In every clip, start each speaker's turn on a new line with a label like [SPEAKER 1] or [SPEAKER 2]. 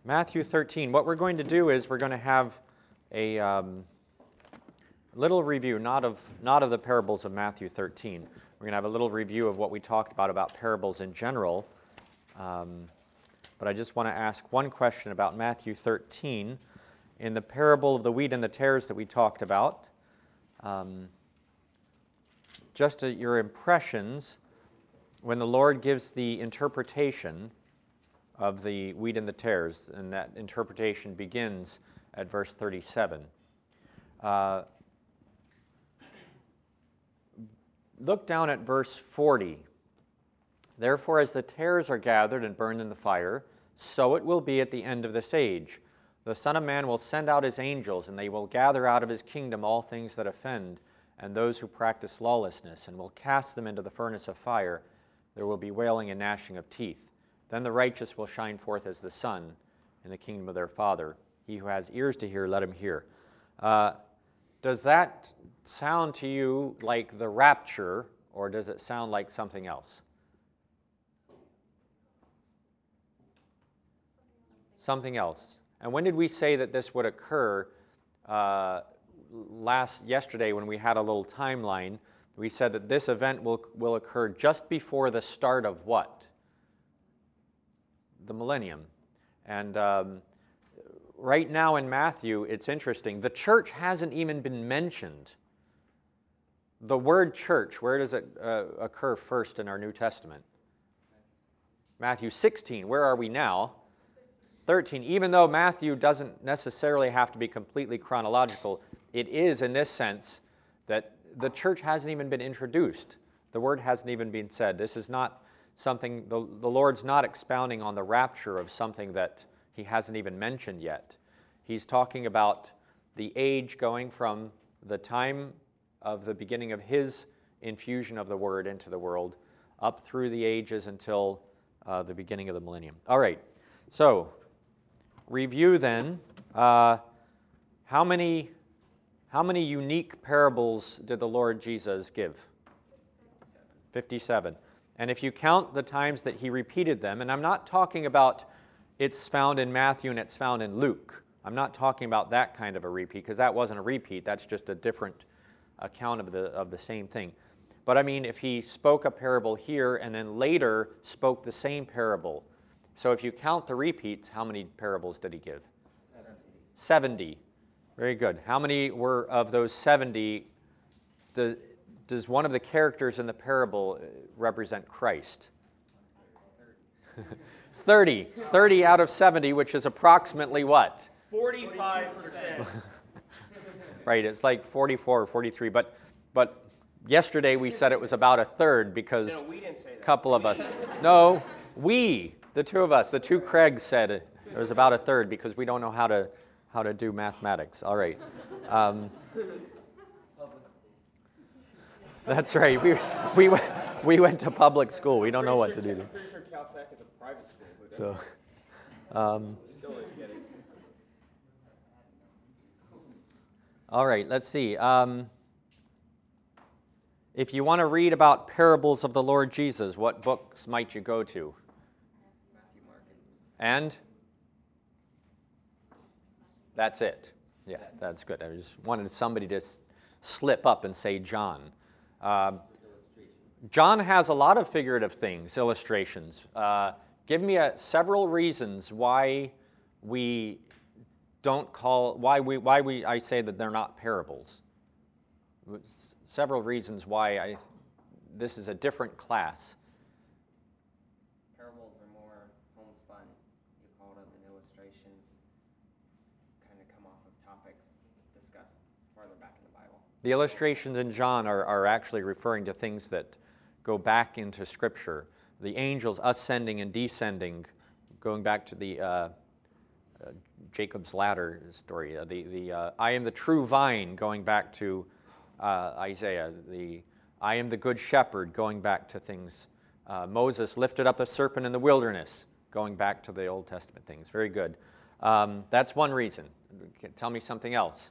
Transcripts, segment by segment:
[SPEAKER 1] Matthew 13. What we're going to do is we're going to have a little review, not of the parables of Matthew 13. We're going to have a little review of what we talked about parables in general. But I just want to ask one question about Matthew 13. In the parable of the wheat and the tares that we talked about, just your impressions when the Lord gives the interpretation of the wheat and the tares, and that interpretation begins at verse 37. Look down at verse 40. Therefore, as the tares are gathered and burned in the fire, so it will be at the end of this age. The Son of Man will send out his angels, and they will gather out of his kingdom all things that offend, and those who practice lawlessness, and will cast them into the furnace of fire. There will be wailing and gnashing of teeth. Then the righteous will shine forth as the sun in the kingdom of their Father. He who has ears to hear, let him hear. Does that sound to you like the rapture, or does it sound like something else? Something else. And when did we say that this would occur? Yesterday when we had a little timeline, we said that this event will occur just before the start of what? The millennium. And right now in Matthew, it's interesting. The church hasn't even been mentioned. The word church, where does it occur first in our New Testament? Matthew 16. Where are we now? 13. Even though Matthew doesn't necessarily have to be completely chronological, it is in this sense that the church hasn't even been introduced. The word hasn't even been said. This is not something, the Lord's not expounding on the rapture of something that he hasn't even mentioned yet. He's talking about the age going from the time of the beginning of his infusion of the word into the world up through the ages until the beginning of the millennium. All right, so review then. How many unique parables did the Lord Jesus give? 57. And if you count the times that he repeated them, and I'm not talking about it's found in Matthew and it's found in Luke. I'm not talking about that kind of a repeat, because that wasn't a repeat. That's just a different account of the same thing. But I mean, if he spoke a parable here and then later spoke the same parable. So if you count the repeats, how many parables did he give? 70. Very good. How many were of those 70? Does one of the characters in the parable represent Christ? 30. 30 out of 70, which is approximately what?
[SPEAKER 2] 45%.
[SPEAKER 1] Right, it's like 44 or 43. But yesterday we said it was about a third because
[SPEAKER 2] No, we didn't say that.
[SPEAKER 1] a couple of us. No, the two of us, the two Craigs said it was about a third because we don't know how to do mathematics. All right. That's right. We went to public school. We don't know what to do.
[SPEAKER 2] I'm pretty sure Caltech is a private school. But
[SPEAKER 1] So,
[SPEAKER 2] still is getting.
[SPEAKER 1] all right. Let's see. If you want to read about parables of the Lord Jesus, what books might you go to?
[SPEAKER 2] Matthew, Mark,
[SPEAKER 1] And that's it. Yeah, that's good. I just wanted somebody to slip up and say John. John has a lot of figurative things, illustrations. Give me several reasons why we don't call I say that they're not parables. Several reasons why this is a different class.
[SPEAKER 3] Parables are more homespun. You call them in illustrations, kind of come off of topics discussed farther back in the Bible.
[SPEAKER 1] The illustrations in John are actually referring to things that go back into Scripture. The angels ascending and descending, going back to the Jacob's ladder story. I am the true vine, going back to Isaiah. I am the good shepherd, going back to things. Moses lifted up the serpent in the wilderness, going back to the Old Testament things. Very good. That's one reason. Tell me something else.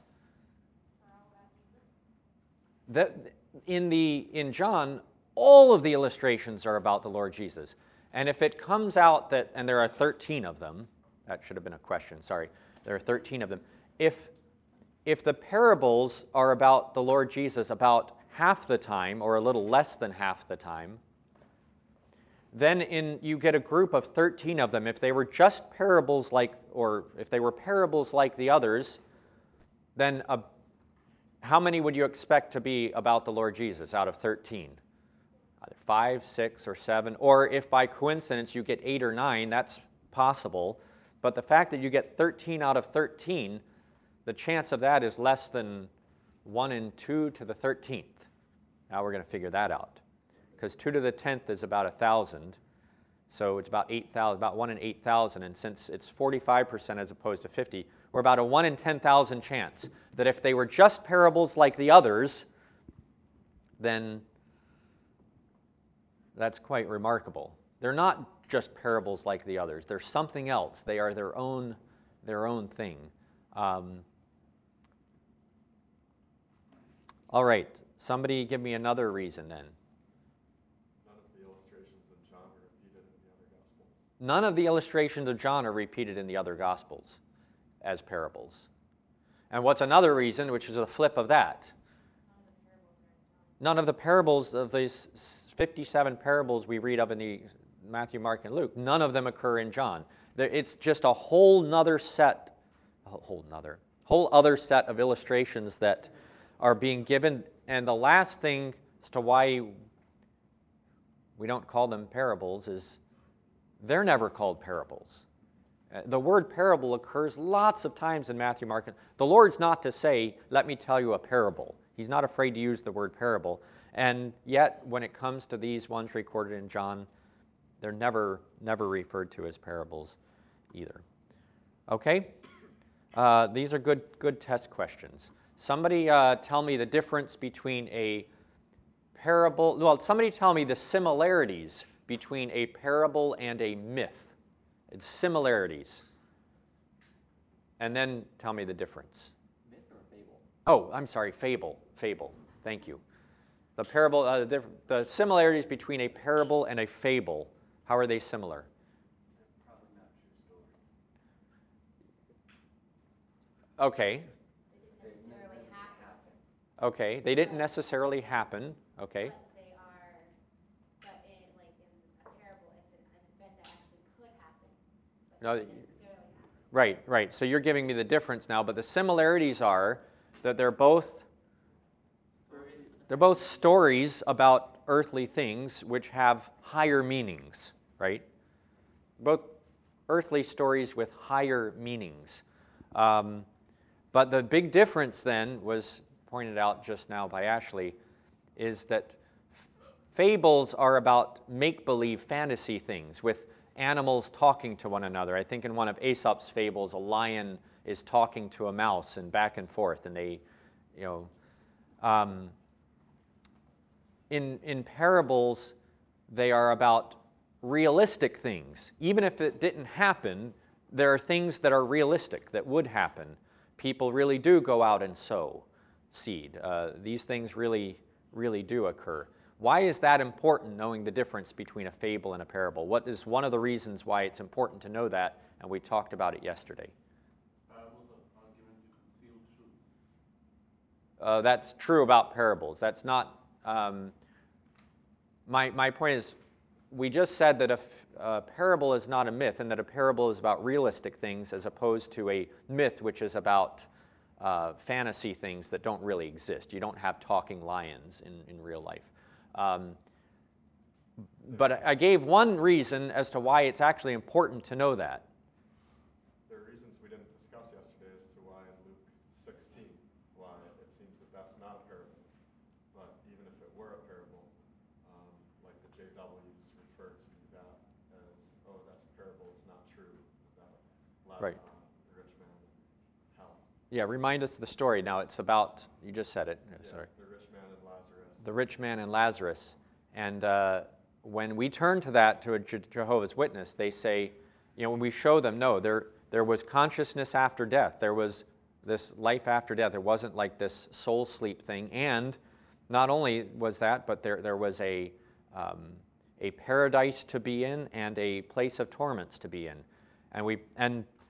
[SPEAKER 1] In John, all of the illustrations are about the Lord Jesus. And if it comes out that, and there are 13 of them, That should have been a question, sorry. There are 13 of them. If the parables are about the Lord Jesus about half the time, or a little less than half the time, then you get a group of 13 of them. If they were just parables or if they were parables like the others, then how many would you expect to be about the Lord Jesus out of 13? Either 5, 6, or 7. Or if by coincidence you get 8 or 9, that's possible. But the fact that you get 13 out of 13, the chance of that is less than 1 in 2 to the 13th. Now we're going to figure that out. Because 2 to the 10th is about 1,000. So it's about 8,000, about 1 in 8,000. And since it's 45% as opposed to 50, we're about a 1 in 10,000 chance that if they were just parables like the others, then that's quite remarkable. They're not just parables like the others. They're something else. They are their own thing. All right. Somebody give me another reason then. None of the illustrations of John are repeated in the other Gospels as parables. And what's another reason, which is a flip of that? None of the parables of these 57 parables we read of in the Matthew, Mark, and Luke, none of them occur in John. It's just a whole other set of illustrations that are being given. And the last thing as to why we don't call them parables is they're never called parables. The word parable occurs lots of times in Matthew, Mark. The Lord's not to say, let me tell you a parable. He's not afraid to use the word parable. And yet, when it comes to these ones recorded in John, they're never referred to as parables either. Okay? These are good test questions. Somebody tell me the difference between a parable. Well, somebody tell me the similarities between a parable and a myth. It's similarities. And then tell me the difference.
[SPEAKER 2] Myth or fable?
[SPEAKER 1] Oh, I'm sorry, fable. Thank you. The parable, the similarities between a parable and a fable, how are they similar?
[SPEAKER 2] They're probably not true stories.
[SPEAKER 1] Okay.
[SPEAKER 4] They didn't necessarily happen.
[SPEAKER 1] Okay, they didn't necessarily happen. Okay.
[SPEAKER 4] But they are, but in a parable, it's an event that actually could happen, but
[SPEAKER 1] No,
[SPEAKER 4] doesn't necessarily happen.
[SPEAKER 1] Right. So you're giving me the difference now, but the similarities are that they're both stories about earthly things which have higher meanings, right? Both earthly stories with higher meanings. But the big difference then was pointed out just now by Ashley, is that fables are about make-believe fantasy things with animals talking to one another. I think in one of Aesop's fables, a lion is talking to a mouse and back and forth, and they, in parables, they are about realistic things. Even if it didn't happen, there are things that are realistic, that would happen. People really do go out and sow seed. These things really do occur. Why is that important, knowing the difference between a fable and a parable? What is one of the reasons why it's important to know that? And we talked about it yesterday.
[SPEAKER 5] Parables are given to conceal truth.
[SPEAKER 1] That's true about parables. That's not... My point is, we just said that a parable is not a myth, and that a parable is about realistic things as opposed to a myth, which is about fantasy things that don't really exist. You don't have talking lions in real life. But I gave one reason as to why it's actually important to know that.
[SPEAKER 5] There are reasons we didn't discuss yesterday as to why in Luke 16, why it seems that that's not a parable. But even if it were a parable, like the JWs refer to that as, oh, that's a parable, it's not true, about
[SPEAKER 1] Right.
[SPEAKER 5] the rich man and hell.
[SPEAKER 1] Yeah, remind us of the story. Now it's about, you just said it. Sorry.
[SPEAKER 5] The rich man and Lazarus.
[SPEAKER 1] The rich man and Lazarus. And when we turn to that, to a Jehovah's Witness, they say, when we show them, no, there was consciousness after death. There was this life after death. There wasn't like this soul sleep thing. And not only was that, but there was a paradise to be in and a place of torments to be in. And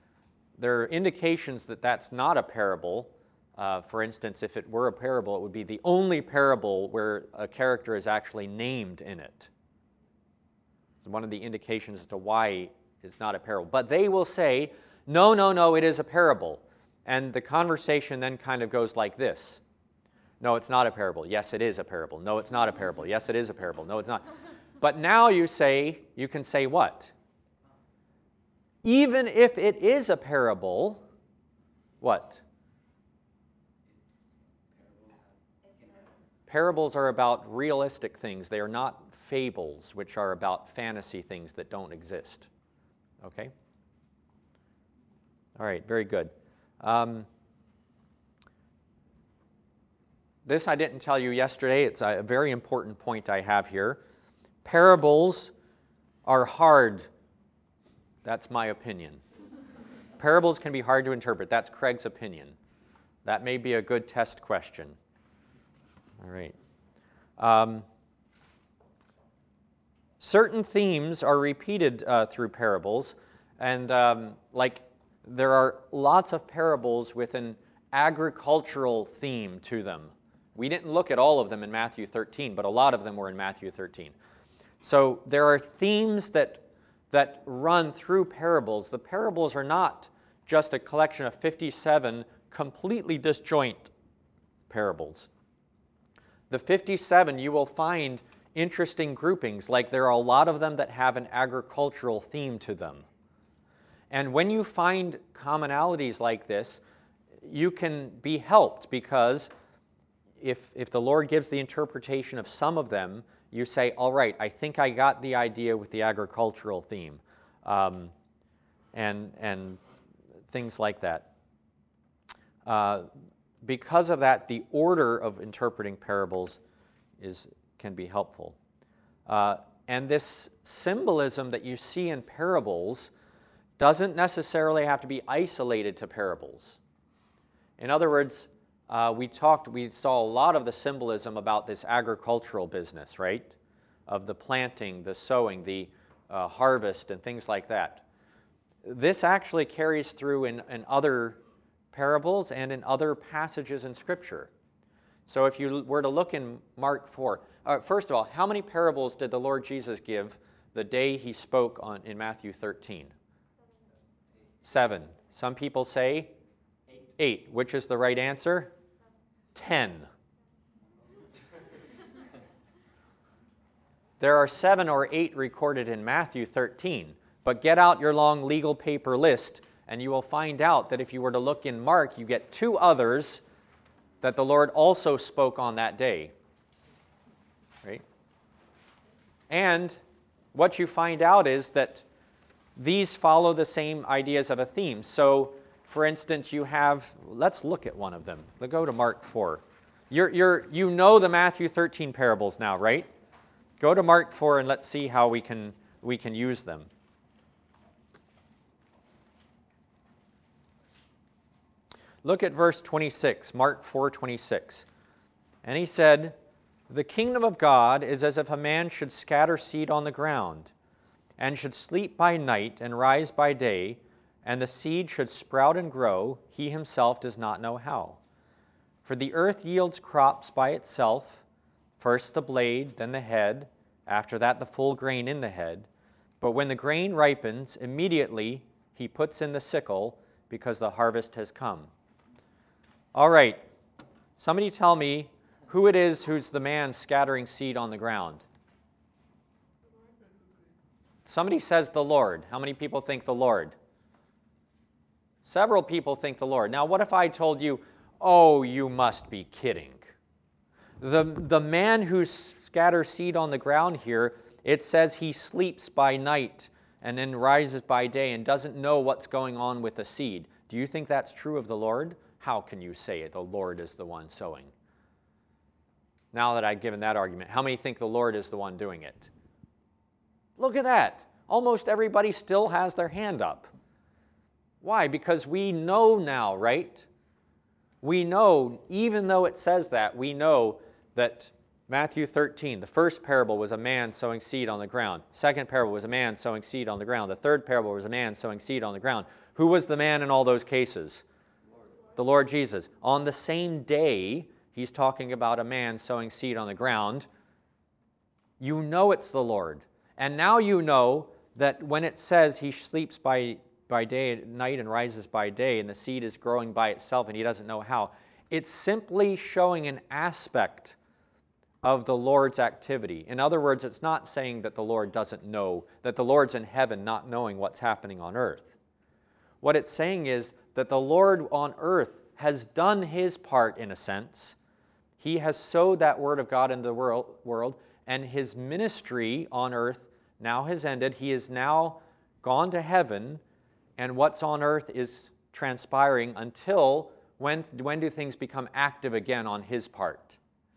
[SPEAKER 1] there are indications that that's not a parable. For instance, if it were a parable, it would be the only parable where a character is actually named in it. It's one of the indications as to why it's not a parable. But they will say, no, no, no, it is a parable. And the conversation then kind of goes like this. No, it's not a parable. Yes, it is a parable. No, it's not a parable. Yes, it is a parable. No, it's not. But now you can say what? Even if it is a parable, what? Parables are about realistic things. They are not fables, which are about fantasy things that don't exist. Okay? All right, very good. This I didn't tell you yesterday. It's a very important point I have here. Parables are hard. That's my opinion. Parables can be hard to interpret. That's Craig's opinion. That may be a good test question. All right. Certain themes are repeated through parables, and there are lots of parables with an agricultural theme to them. We didn't look at all of them in Matthew 13, but a lot of them were in Matthew 13. So there are themes that run through parables. The parables are not just a collection of 57 completely disjoint parables. The 57, you will find interesting groupings, like there are a lot of them that have an agricultural theme to them. And when you find commonalities like this, you can be helped, because if the Lord gives the interpretation of some of them, you say, all right, I think I got the idea with the agricultural theme, and things like that. Because of that, the order of interpreting parables can be helpful. And this symbolism that you see in parables doesn't necessarily have to be isolated to parables. In other words, we saw a lot of the symbolism about this agricultural business, right? Of the planting, the sowing, the harvest, and things like that. This actually carries through in other parables and in other passages in Scripture. So if you were to look in Mark 4, first of all, how many parables did the Lord Jesus give the day he spoke in Matthew 13? 7. Some people say 8. Which is the right answer? 10. There are 7 or 8 recorded in Matthew 13, but get out your long legal paper list and you will find out that if you were to look in Mark, you get 2 others that the Lord also spoke on that day. Right? And what you find out is that these follow the same ideas of a theme. So, for instance, let's look at one of them. Let's go to Mark 4. You know the Matthew 13 parables now, right? Go to Mark 4 and let's see how we can use them. Look at verse 26, Mark 4:26. And he said, "The kingdom of God is as if a man should scatter seed on the ground, and should sleep by night and rise by day, and the seed should sprout and grow, he himself does not know how. For the earth yields crops by itself, first the blade, then the head, after that the full grain in the head. But when the grain ripens, immediately he puts in the sickle, because the harvest has come." All right, somebody tell me who it is who's the man scattering seed on the ground. Somebody says the Lord. How many people think the Lord? Several people think the Lord. Now, what if I told you, oh, you must be kidding. The man who scatters seed on the ground here, it says he sleeps by night and then rises by day and doesn't know what's going on with the seed. Do you think that's true of the Lord? How can you say it? The Lord is the one sowing. Now that I've given that argument, how many think the Lord is the one doing it? Look at that. Almost everybody still has their hand up. Why? Because we know now, right? We know, even though it says that, we know that Matthew 13, the first parable was a man sowing seed on the ground. Second parable was a man sowing seed on the ground. The third parable was a man sowing seed on the ground. Who was the man in all those cases? The Lord Jesus. On the same day, he's talking about a man sowing seed on the ground. You know it's the Lord. And now you know that when it says he sleeps by day at night and rises by day, and the seed is growing by itself and he doesn't know how, it's simply showing an aspect of the Lord's activity. In other words, it's not saying that the Lord doesn't know, that the Lord's in heaven not knowing what's happening on earth. What it's saying is that the Lord on earth has done his part in a sense. He has sowed that word of God into the world, and his ministry on earth now has ended. He is now gone to heaven, and what's on earth is transpiring until when do things become active again on his part?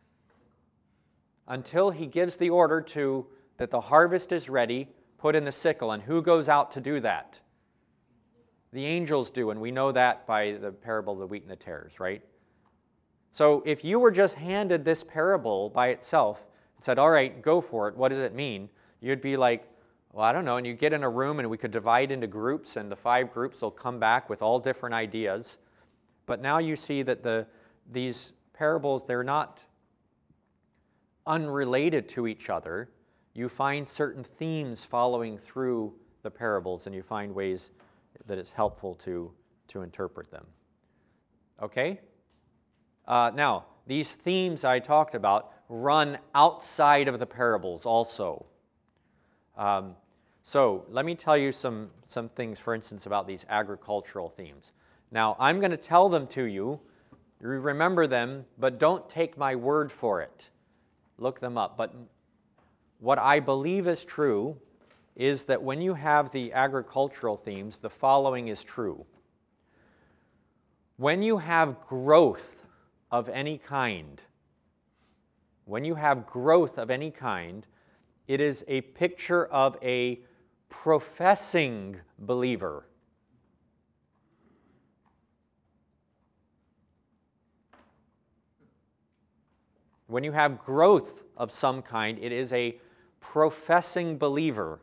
[SPEAKER 1] Until he gives the order that the harvest is ready, put in the sickle. And who goes out to do that? The angels do, and we know that by the parable of the wheat and the tares, right? So if you were just handed this parable by itself and said, all right, go for it, what does it mean? You'd be like, well, I don't know, and you get in a room and we could divide into groups, and the 5 groups will come back with all different ideas. But now you see that these parables, they're not unrelated to each other. You find certain themes following through the parables, and you find ways that it's helpful to interpret them. Okay? Now, these themes I talked about run outside of the parables also. So let me tell you some things, for instance, about these agricultural themes. Now, I'm going to tell them to you. Remember them, but don't take my word for it. Look them up. But what I believe is true is that when you have the agricultural themes, the following is true. When you have growth of any kind, it is a picture of a professing believer. When you have growth of some kind, it is a professing believer.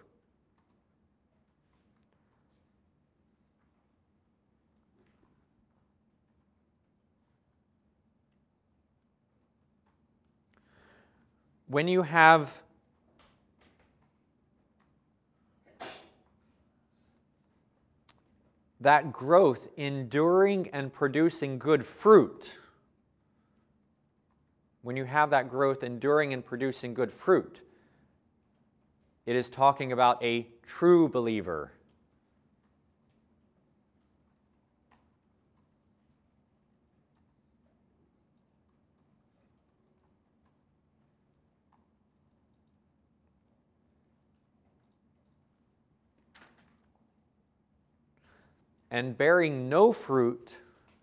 [SPEAKER 1] When you have that growth enduring and producing good fruit, it is talking about a true believer. And bearing no fruit,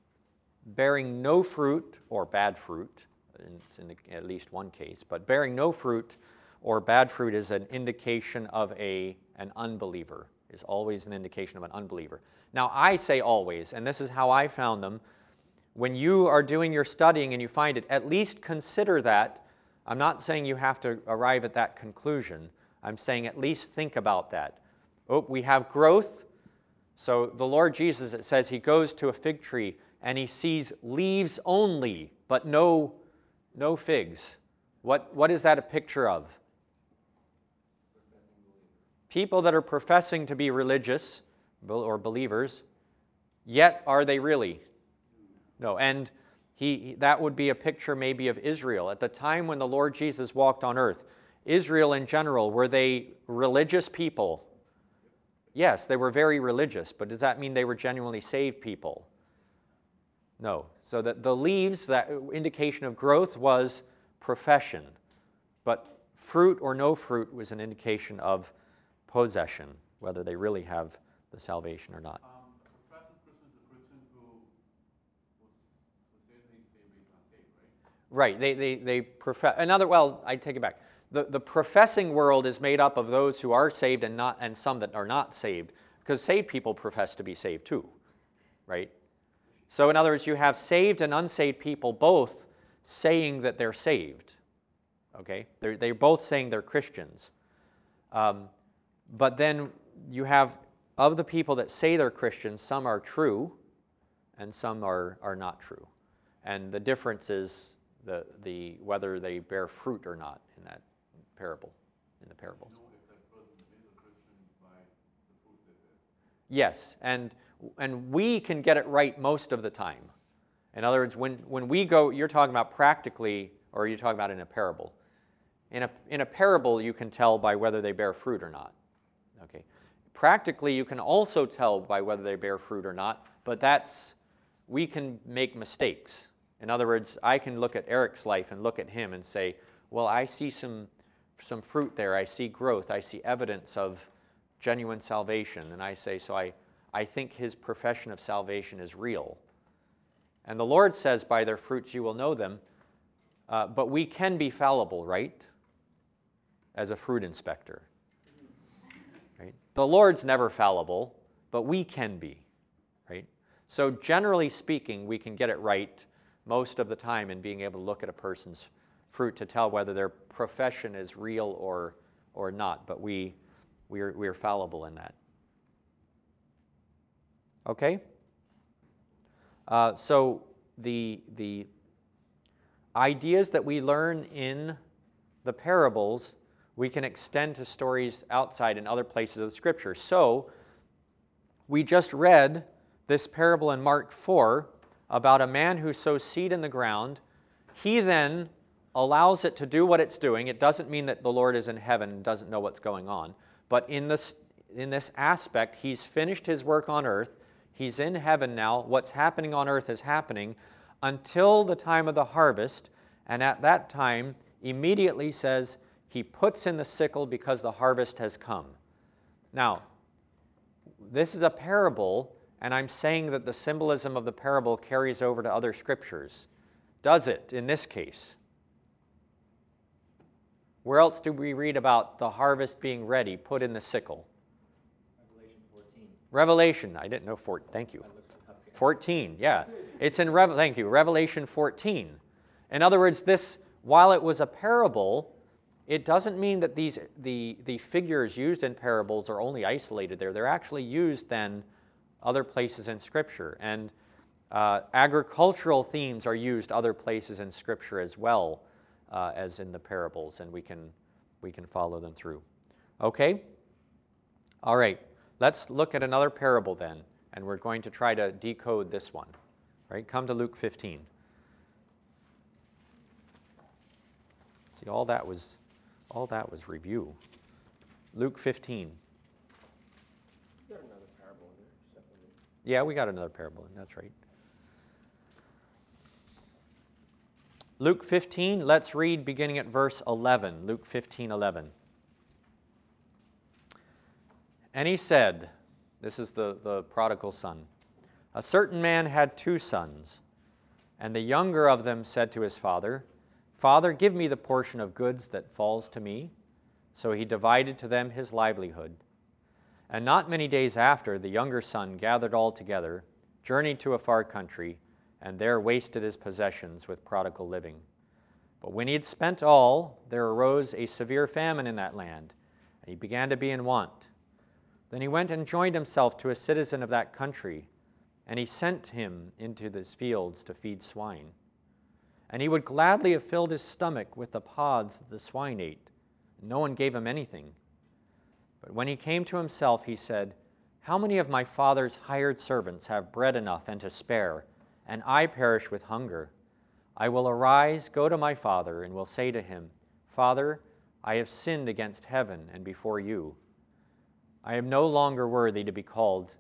[SPEAKER 1] or bad fruit, it's in at least one case, but bearing no fruit or bad fruit is an indication of an unbeliever, is always an indication of an unbeliever. Now, I say always, and this is how I found them. When you are doing your studying and you find it, at least consider that. I'm not saying you have to arrive at that conclusion. I'm saying at least think about that. Oh, we have growth. So the Lord Jesus, it says, he goes to a fig tree and he sees leaves only, but no figs. What is that a picture of? People that are professing to be religious or believers, yet are they really? No. And that would be a picture maybe of Israel. At the time when the Lord Jesus walked on earth, Israel in general, were they religious people? Yes, they were very religious, but does that mean they were genuinely saved people? No. So that the leaves, that indication of growth was profession, but fruit or no fruit was an indication of possession, whether they really have the salvation or not.
[SPEAKER 6] A professing Christian is a Christian who says he's saved, but he's not saved, right?
[SPEAKER 1] Right. They profess. I take it back. The professing world is made up of those who are saved and some that are not saved, because saved people profess to be saved too, right? So in other words, you have saved and unsaved people both saying that they're saved. okay? They're both saying they're Christians. But then you have, of the people that say they're Christians, some are true and some are not true. And the difference is the whether they bear fruit or not in that parable, in the parables.
[SPEAKER 6] Know if that person is a Christian by the fruit they bear.
[SPEAKER 1] Yes, and we can get it right most of the time. In other words, when we go, you're talking about practically, or you're talking about in a parable. In a parable, you can tell by whether they bear fruit or not. Okay. Practically, you can also tell by whether they bear fruit or not, but we can make mistakes. In other words, I can look at Eric's life and look at him and say, well, I see some fruit there. I see growth. I see evidence of genuine salvation. And I say, so I think his profession of salvation is real. And the Lord says, by their fruits you will know them. But we can be fallible, right? As a fruit inspector. Right? The Lord's never fallible, but we can be. Right? So generally speaking, we can get it right most of the time in being able to look at a person's fruit to tell whether their profession is real or not. But we are fallible in that. Okay? So the ideas that we learn in the parables, we can extend to stories outside in other places of the Scripture. So we just read this parable in Mark 4 about a man who sows seed in the ground. He then allows it to do what it's doing. It doesn't mean that the Lord is in heaven and doesn't know what's going on. But in this aspect, he's finished his work on earth. He's in heaven now. What's happening on earth is happening until the time of the harvest. And at that time, immediately says, he puts in the sickle because the harvest has come. Now, this is a parable, and I'm saying that the symbolism of the parable carries over to other scriptures. Does it in this case? Where else do we read about the harvest being ready, put in the sickle?
[SPEAKER 2] Revelation 14.
[SPEAKER 1] Revelation, I didn't know 14, thank you. 14, yeah. It's in, thank you, Revelation 14. In other words, this, while it was a parable, it doesn't mean that the figures used in parables are only isolated there. They're actually used then other places in Scripture. And agricultural themes are used other places in Scripture as well as in the parables, and we can follow them through. Okay? All right. Let's look at another parable then, and we're going to try to decode this one. Right? Come to Luke 15. See, all that was review. Luke 15.
[SPEAKER 3] You got another parable in there, separately.
[SPEAKER 1] Yeah, we got another parable, that's right. Luke 15, let's read beginning at verse 11. Luke 15:11. And he said, this is the prodigal son, a certain man had 2 sons, and the younger of them said to his father, Father, give me the portion of goods that falls to me. So he divided to them his livelihood. And not many days after, the younger son gathered all together, journeyed to a far country, and there wasted his possessions with prodigal living. But when he had spent all, there arose a severe famine in that land, and he began to be in want. Then he went and joined himself to a citizen of that country, and he sent him into his fields to feed swine. And he would gladly have filled his stomach with the pods that the swine ate. No one gave him anything. But when he came to himself, he said, How many of my father's hired servants have bread enough and to spare, and I perish with hunger? I will arise, go to my father, and will say to him, Father, I have sinned against heaven and before you. I am no longer worthy to be called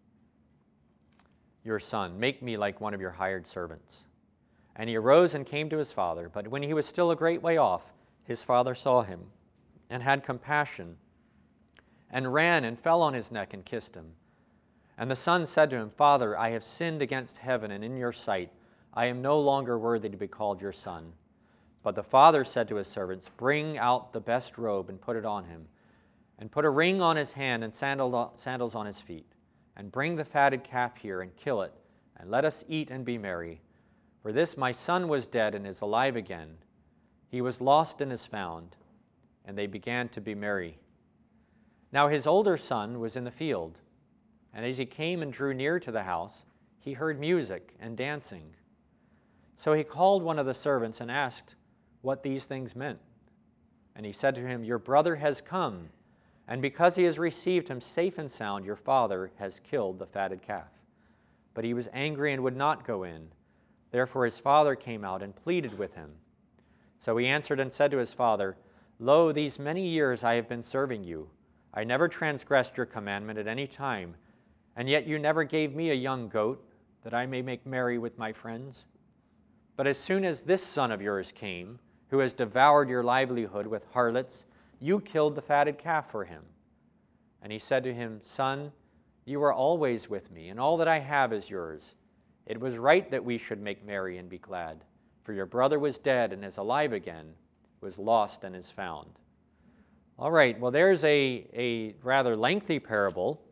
[SPEAKER 1] your son. Make me like one of your hired servants. And he arose and came to his father. But when he was still a great way off, his father saw him and had compassion and ran and fell on his neck and kissed him. And the son said to him, Father, I have sinned against heaven and in your sight. I am no longer worthy to be called your son. But the father said to his servants, Bring out the best robe and put it on him, and put a ring on his hand and sandals on his feet. And bring the fatted calf here and kill it, and let us eat and be merry. For this my son was dead and is alive again. he was lost and is found, and they began to be merry. Now his older son was in the field, and as he came and drew near to the house, he heard music and dancing. So he called one of the servants and asked what these things meant. And he said to him, "Your brother has come, and because he has received him safe and sound, your father has killed the fatted calf." But he was angry and would not go in. Therefore his father came out and pleaded with him. So he answered and said to his father, "Lo, these many years I have been serving you. I never transgressed your commandment at any time, and yet you never gave me a young goat, that I may make merry with my friends. But as soon as this son of yours came, who has devoured your livelihood with harlots, you killed the fatted calf for him." And he said to him, "Son, you are always with me, and all that I have is yours. It was right that we should make merry and be glad, for your brother was dead and is alive again, was lost and is found." All right, well, there's a rather lengthy parable.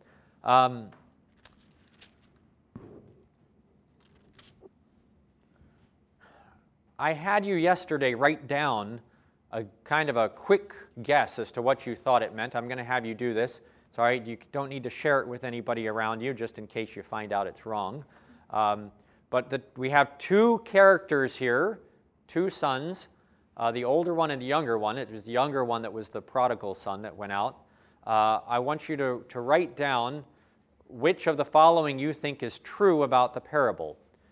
[SPEAKER 1] I had you yesterday write down a kind of a quick guess as to what you thought it meant. I'm going to have you do this. It's all right, you don't need to share it with anybody around you, just in case you find out it's wrong. But we have two characters here, two sons, the older one and the younger one. It was the younger one that was the prodigal son that went out. I want you to write down which of the following you think is true about the parable.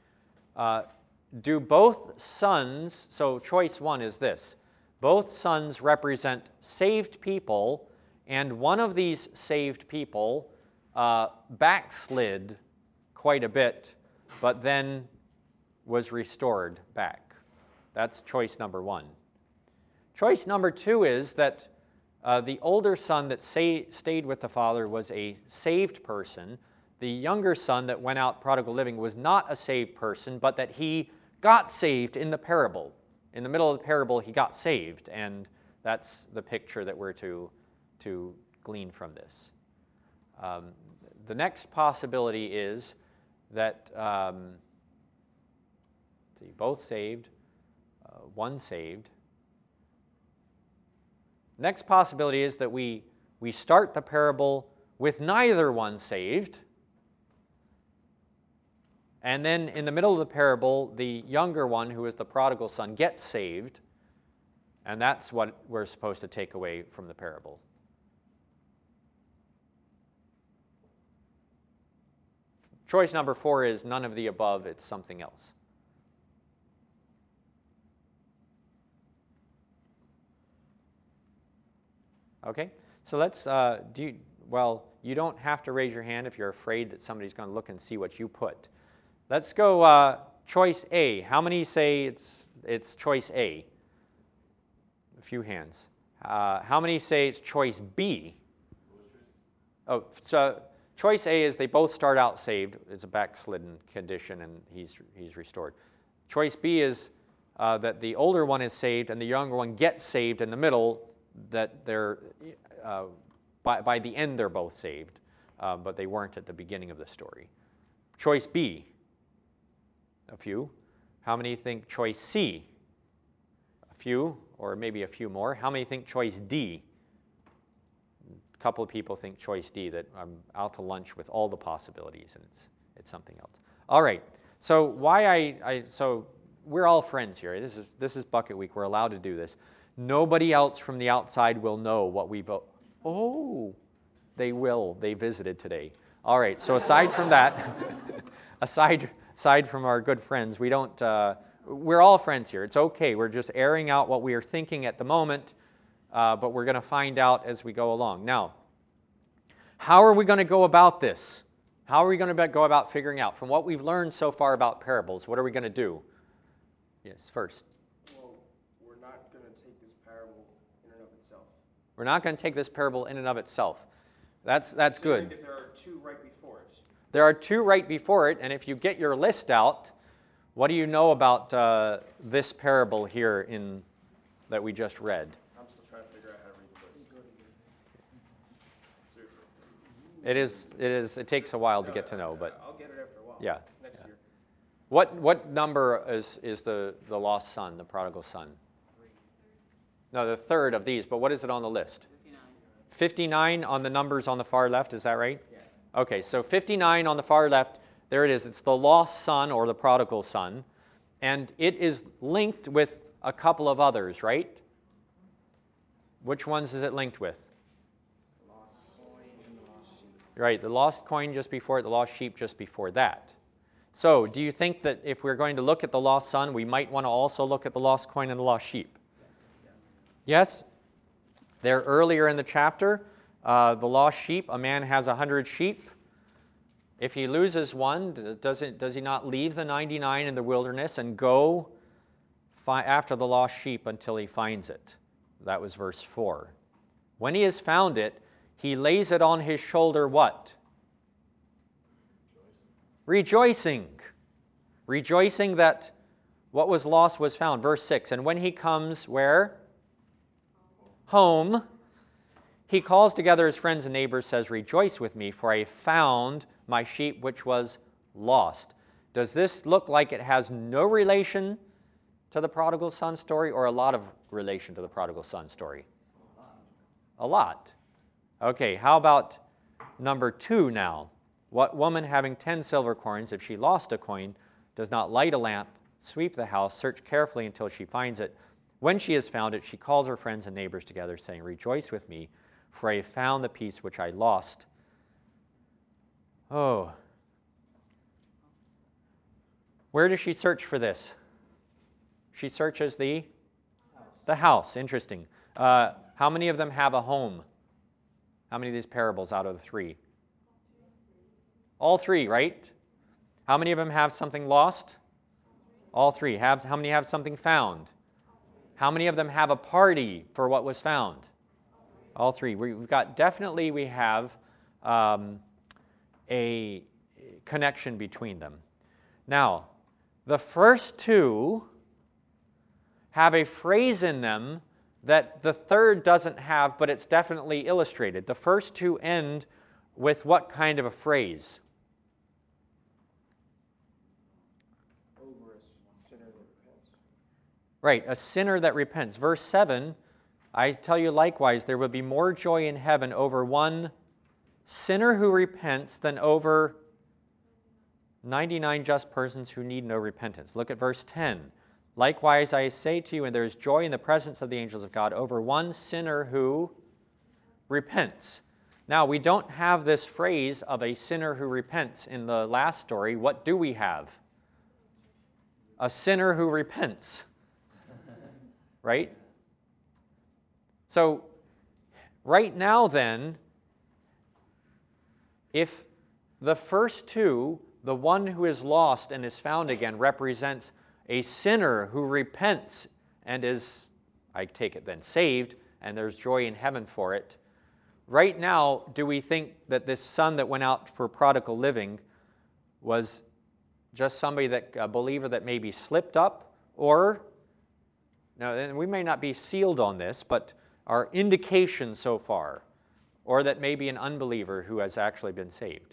[SPEAKER 1] Do both sons, so choice one is this, both sons represent saved people, and one of these saved people backslid quite a bit, but then was restored back. That's choice number one. Choice number two is that the older son that stayed with the father was a saved person. The younger son that went out prodigal living was not a saved person, but that he got saved in the parable. In the middle of the parable, he got saved, and that's the picture that we're to glean from this. The next possibility is that both saved, one saved. Next possibility is that we start the parable with neither one saved, and then in the middle of the parable, the younger one, who is the prodigal son, gets saved, and that's what we're supposed to take away from the parable. Choice number four is none of the above, it's something else. Okay, so let's, you don't have to raise your hand if you're afraid that somebody's going to look and see what you put. Let's go choice A. How many say it's choice A? A few hands. How many say it's choice B? Oh, so choice A is they both start out saved. It's a backslidden condition, and he's restored. Choice B is that the older one is saved and the younger one gets saved in the middle, that they're, by the end they're both saved, but they weren't at the beginning of the story. Choice B, a few. How many think choice C? A few, or maybe a few more. How many think choice D? A couple of people think choice D, that I'm out to lunch with all the possibilities, and it's something else. All right, so so we're all friends here. This is Bucket Week. We're allowed to do this. Nobody else from the outside will know what we vote. Oh, they will. They visited today. All right, so aside from that, aside from our good friends, we're all friends here. It's okay. We're just airing out what we are thinking at the moment, but we're going to find out as we go along. Now, how are we going to go about this? How are we going to go about figuring out? From what we've learned so far about parables, what are we going to do? Yes, first.
[SPEAKER 3] Well, we're not going to take this parable in and of itself.
[SPEAKER 1] We're not going to take this parable in and of itself. That's good.
[SPEAKER 3] If there are two right before it.
[SPEAKER 1] There are two right before it, and if you get your list out, what do you know about this parable here that we just read?
[SPEAKER 3] I'm still trying to figure out how to read the list. Seriously.
[SPEAKER 1] It takes a while to get to know, but
[SPEAKER 3] I'll get it after a while.
[SPEAKER 1] yeah.
[SPEAKER 3] Next year.
[SPEAKER 1] What number is the lost son, the prodigal son? No, the third of these, but what is it on the list? 59 on the numbers on the far left, is that right?
[SPEAKER 3] Yeah.
[SPEAKER 1] Okay, so 59 on the far left, there it is. It's the lost son or the prodigal son. And it is linked with a couple of others, right? Which ones is it linked with?
[SPEAKER 3] The lost coin and the lost sheep.
[SPEAKER 1] Right, the lost coin just before it, the lost sheep just before that. So do you think that if we're going to look at the lost son, we might want to also look at the lost coin and the lost sheep? Yes? There earlier in the chapter, the lost sheep, a man has 100 sheep. If he loses one, does he not leave the 99 in the wilderness and go after the lost sheep until he finds it? That was verse 4. When he has found it, he lays it on his shoulder what? Rejoicing. Rejoicing that what was lost was found. Verse 6, and when he comes where? Home. He calls together his friends and neighbors, says, rejoice with me, for I found my sheep which was lost. Does this look like it has no relation to the prodigal son story or a lot of relation to the prodigal son story? A lot. Okay, how about number 2 now? What woman having 10 silver coins, if she lost a coin, does not light a lamp, sweep the house, search carefully until she finds it? When she has found it, she calls her friends and neighbors together, saying, rejoice with me, for I have found the piece which I lost. Oh. Where does she search for this? She searches the house. Interesting. How many of them have a home? How many of these parables out of the 3? All 3, right? How many of them have something lost? All 3. How many have something found? How many of them have a party for what was found? All 3. We have a connection between them. Now, the first 2 have a phrase in them that the third doesn't have, but it's definitely illustrated. The first 2 end with what kind of a phrase?
[SPEAKER 3] Over a sinner that repents.
[SPEAKER 1] Right, a sinner that repents. Verse 7, I tell you likewise, there will be more joy in heaven over one sinner who repents than over 99 just persons who need no repentance. Look at verse 10. Likewise, I say to you, and there is joy in the presence of the angels of God over one sinner who repents. Now, we don't have this phrase of a sinner who repents in the last story. What do we have? A sinner who repents. Right? So, right now then, if the first 2, the one who is lost and is found again, represents a sinner who repents and is, I take it then, saved, and there's joy in heaven for it. Right now, do we think that this son that went out for prodigal living was just somebody a believer that maybe slipped up? Or, now, and we may not be sealed on this, but our indication so far, or that maybe an unbeliever who has actually been saved?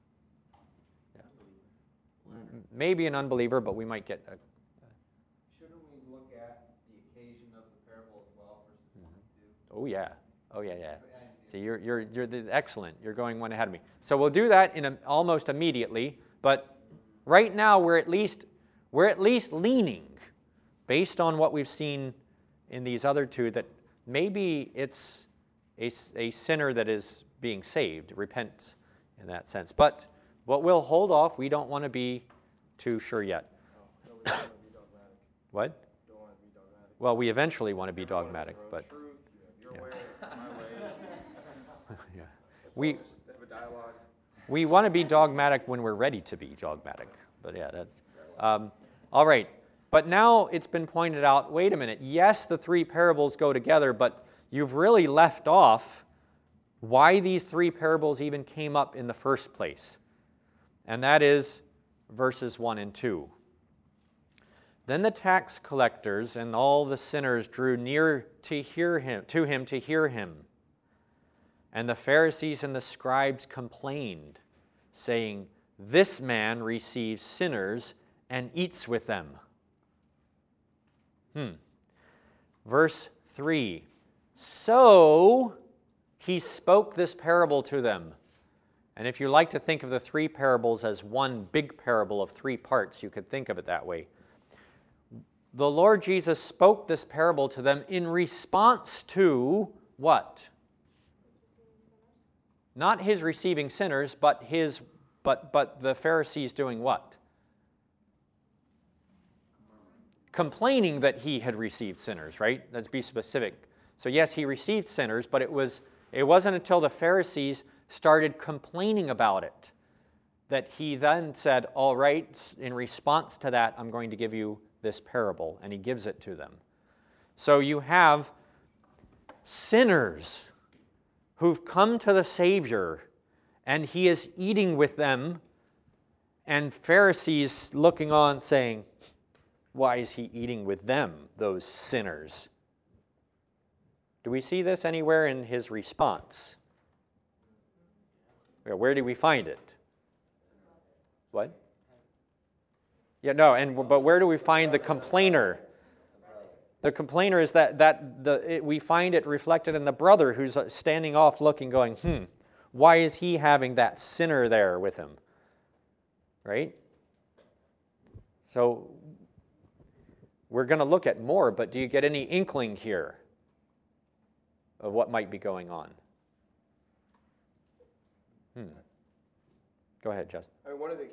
[SPEAKER 1] Maybe an unbeliever, but we might get a...
[SPEAKER 2] Shouldn't we look at the occasion of the parable as well, verses 1 and 2?
[SPEAKER 1] Oh yeah, oh yeah. See, you're excellent. You're going one ahead of me. So we'll do that almost immediately. But right now we're at least leaning, based on what we've seen in these other 2, that maybe it's a sinner that is being saved, repents in that sense. But what we'll hold off, we don't want to be too sure yet.
[SPEAKER 3] No, we don't want to be dogmatic.
[SPEAKER 1] What?
[SPEAKER 3] Don't want to be dogmatic.
[SPEAKER 1] Well, we eventually want to be dogmatic, but
[SPEAKER 3] Truth, you have your way, my way.
[SPEAKER 1] yeah. We
[SPEAKER 3] Have a dialogue.
[SPEAKER 1] we want to be dogmatic when we're ready to be dogmatic. But yeah, that's all right. But now it's been pointed out, wait a minute, yes, the 3 parables go together, but you've really left off why these 3 parables even came up in the first place. And that is verses 1 and 2. Then the tax collectors and all the sinners drew near to hear him. And the Pharisees and the scribes complained, saying, this man receives sinners and eats with them. Verse 3. So he spoke this parable to them. And if you like to think of the 3 parables as one big parable of 3 parts, you could think of it that way. The Lord Jesus spoke this parable to them in response to what? Not his receiving sinners, but the Pharisees doing what? Complaining that he had received sinners, right? Let's be specific. So yes, he received sinners, but it wasn't until the Pharisees started complaining about it that he then said, all right, in response to that, I'm going to give you this parable, and he gives it to them. So you have sinners who've come to the Savior, and he is eating with them, and Pharisees looking on saying, why is he eating with them, those sinners? Do we see this anywhere in his response? Where do we find it? What? Yeah, no, but where do we find the complainer? The complainer is we find it reflected in the brother who's standing off looking, going, why is he having that sinner there with him? Right? So we're going to look at more, but do you get any inkling here of what might be going on? Go ahead, Justin.
[SPEAKER 7] I mean, one of the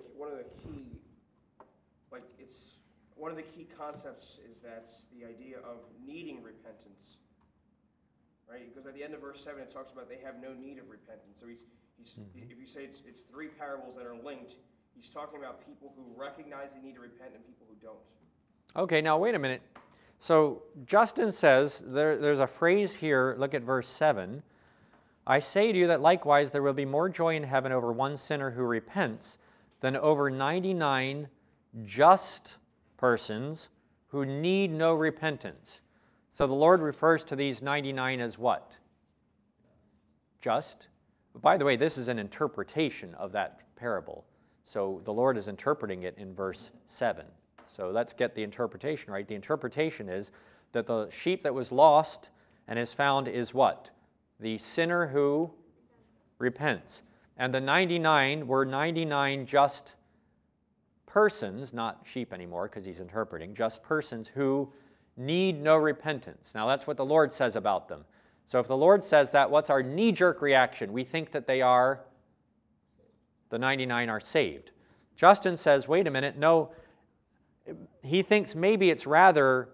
[SPEAKER 7] key concepts is that's the idea of needing repentance, right? Because at the end of verse 7, it talks about they have no need of repentance. So he's if you say it's 3 parables that are linked, he's talking about people who recognize they need to repent and people who don't.
[SPEAKER 1] Okay, now wait a minute. So Justin says, there's a phrase here, look at verse 7. I say to you that likewise there will be more joy in heaven over one sinner who repents than over 99 just persons who need no repentance. So the Lord refers to these 99 as what? Just. By the way, this is an interpretation of that parable. So the Lord is interpreting it in verse 7. So let's get the interpretation right. The interpretation is that the sheep that was lost and is found is what? The sinner who repents. And the 99 were 99 just persons, not sheep anymore because he's interpreting, just persons who need no repentance. Now that's what the Lord says about them. So if the Lord says that, what's our knee-jerk reaction? We think that the 99 are saved. Justin says, wait a minute, no. He thinks maybe it's rather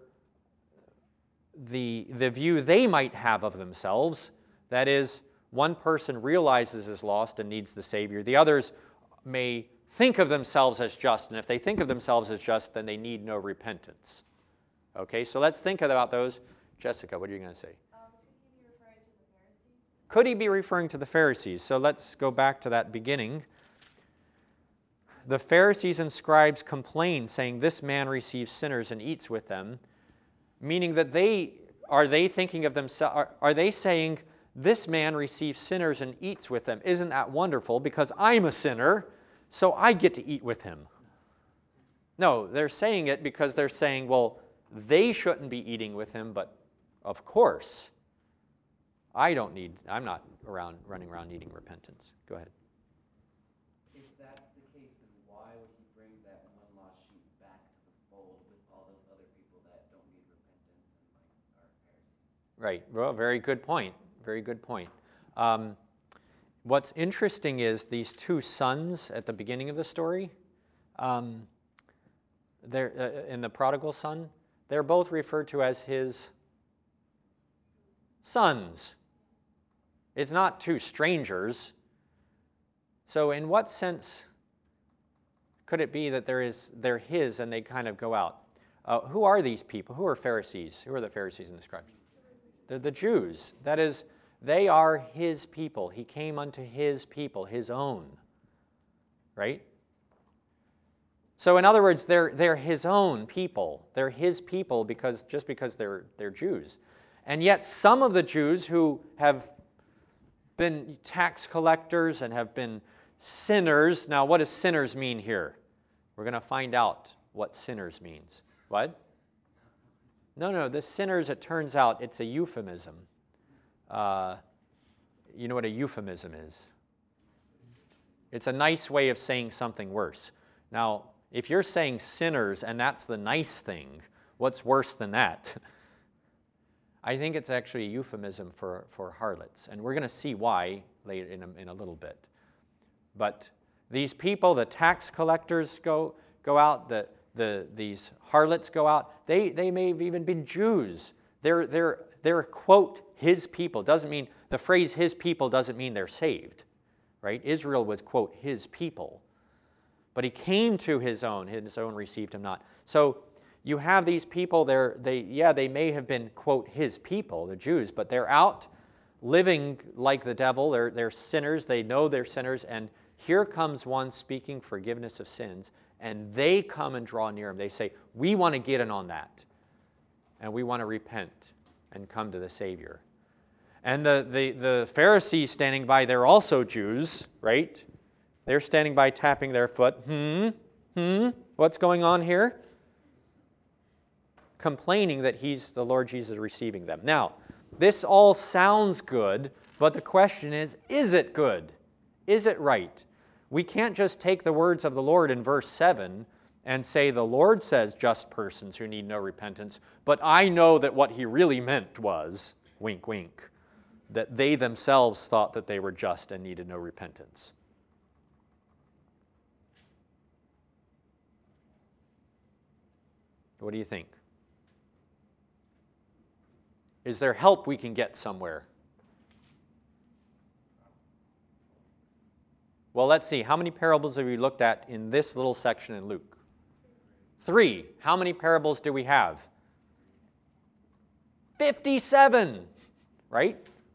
[SPEAKER 1] the view they might have of themselves. That is, one person realizes is lost and needs the Savior. The others may think of themselves as just, and if they think of themselves as just, then they need no repentance. Okay, so let's think about those. Jessica, what are you going to say? Could he be referring to the Pharisees? So let's go back to that beginning. The Pharisees and scribes complain, saying, this man receives sinners and eats with them, meaning that are they thinking of themselves, are they saying, this man receives sinners and eats with them? Isn't that wonderful? Because I'm a sinner, so I get to eat with him. No, they're saying it because they're saying, well, they shouldn't be eating with him, but of course, I'm not running around needing repentance. Go ahead.
[SPEAKER 2] If that's the case, then why would he bring that one lost sheep back to the fold with all those other people that don't need repentance and are Pharisees?
[SPEAKER 1] Right. Well, very good point. Very good point. What's interesting is these 2 sons at the beginning of the story, they're, in the prodigal son, they're both referred to as his sons. It's not 2 strangers. So in what sense could it be that they're his and they kind of go out? Who are these people? Who are Pharisees? Who are the Pharisees and the scribes? They're the Jews. That is, they are his people. He came unto his people, his own. Right? So in other words, they're his own people. They're his people because they're Jews. And yet some of the Jews who have been tax collectors and have been sinners. Now, what does sinners mean here? We're going to find out what sinners means. What? No, the sinners, it turns out, it's a euphemism. You know what a euphemism is? It's a nice way of saying something worse. Now, if you're saying sinners and that's the nice thing, what's worse than that? I think it's actually a euphemism for harlots, and we're going to see why later in a little bit. But these people, the tax collectors go out, these harlots go out. They may have even been Jews. They're quote his people. Doesn't mean the phrase his people doesn't mean they're saved, right? Israel was quote his people, but he came to his own received him not. So you have these people. They may have been quote his people, the Jews, but they're out living like the devil. They're sinners. They know they're sinners, and here comes one speaking forgiveness of sins, and they come and draw near him. They say, we want to get in on that, and we want to repent and come to the Savior. And the Pharisees standing by, they're also Jews, right? They're standing by tapping their foot. What's going on here? Complaining that the Lord Jesus receiving them. Now, this all sounds good, but the question is it good? Is it right? We can't just take the words of the Lord in verse 7 and say the Lord says just persons who need no repentance, but I know that what he really meant was, wink, wink, that they themselves thought that they were just and needed no repentance. What do you think? Is there help we can get somewhere? Well, let's see. How many parables have we looked at in this little section in Luke? 3. How many parables do we have? 57, right?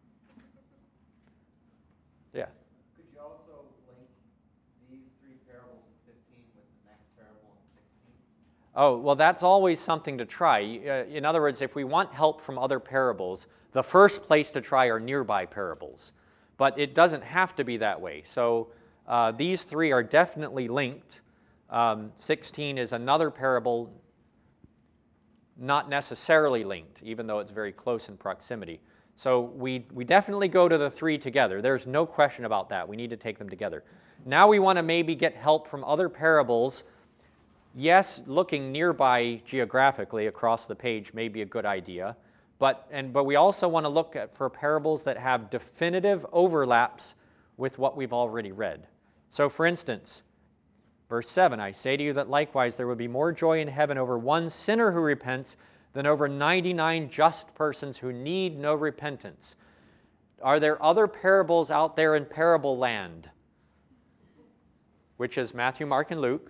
[SPEAKER 1] Yeah.
[SPEAKER 2] Could you also link these 3 parables in 15 with the next parable in 16?
[SPEAKER 1] Oh, well, that's always something to try. In other words, if we want help from other parables, the first place to try are nearby parables. But it doesn't have to be that way. So these 3 are definitely linked. 16 is another parable, not necessarily linked, even though it's very close in proximity. So we definitely go to the 3 together. There's no question about that. We need to take them together. Now we want to maybe get help from other parables. Yes, looking nearby geographically across the page may be a good idea, but we also want to look for parables that have definitive overlaps with what we've already read. So for instance, verse 7, I say to you that likewise there will be more joy in heaven over one sinner who repents than over 99 just persons who need no repentance. Are there other parables out there in parable land? Which is Matthew, Mark, and Luke.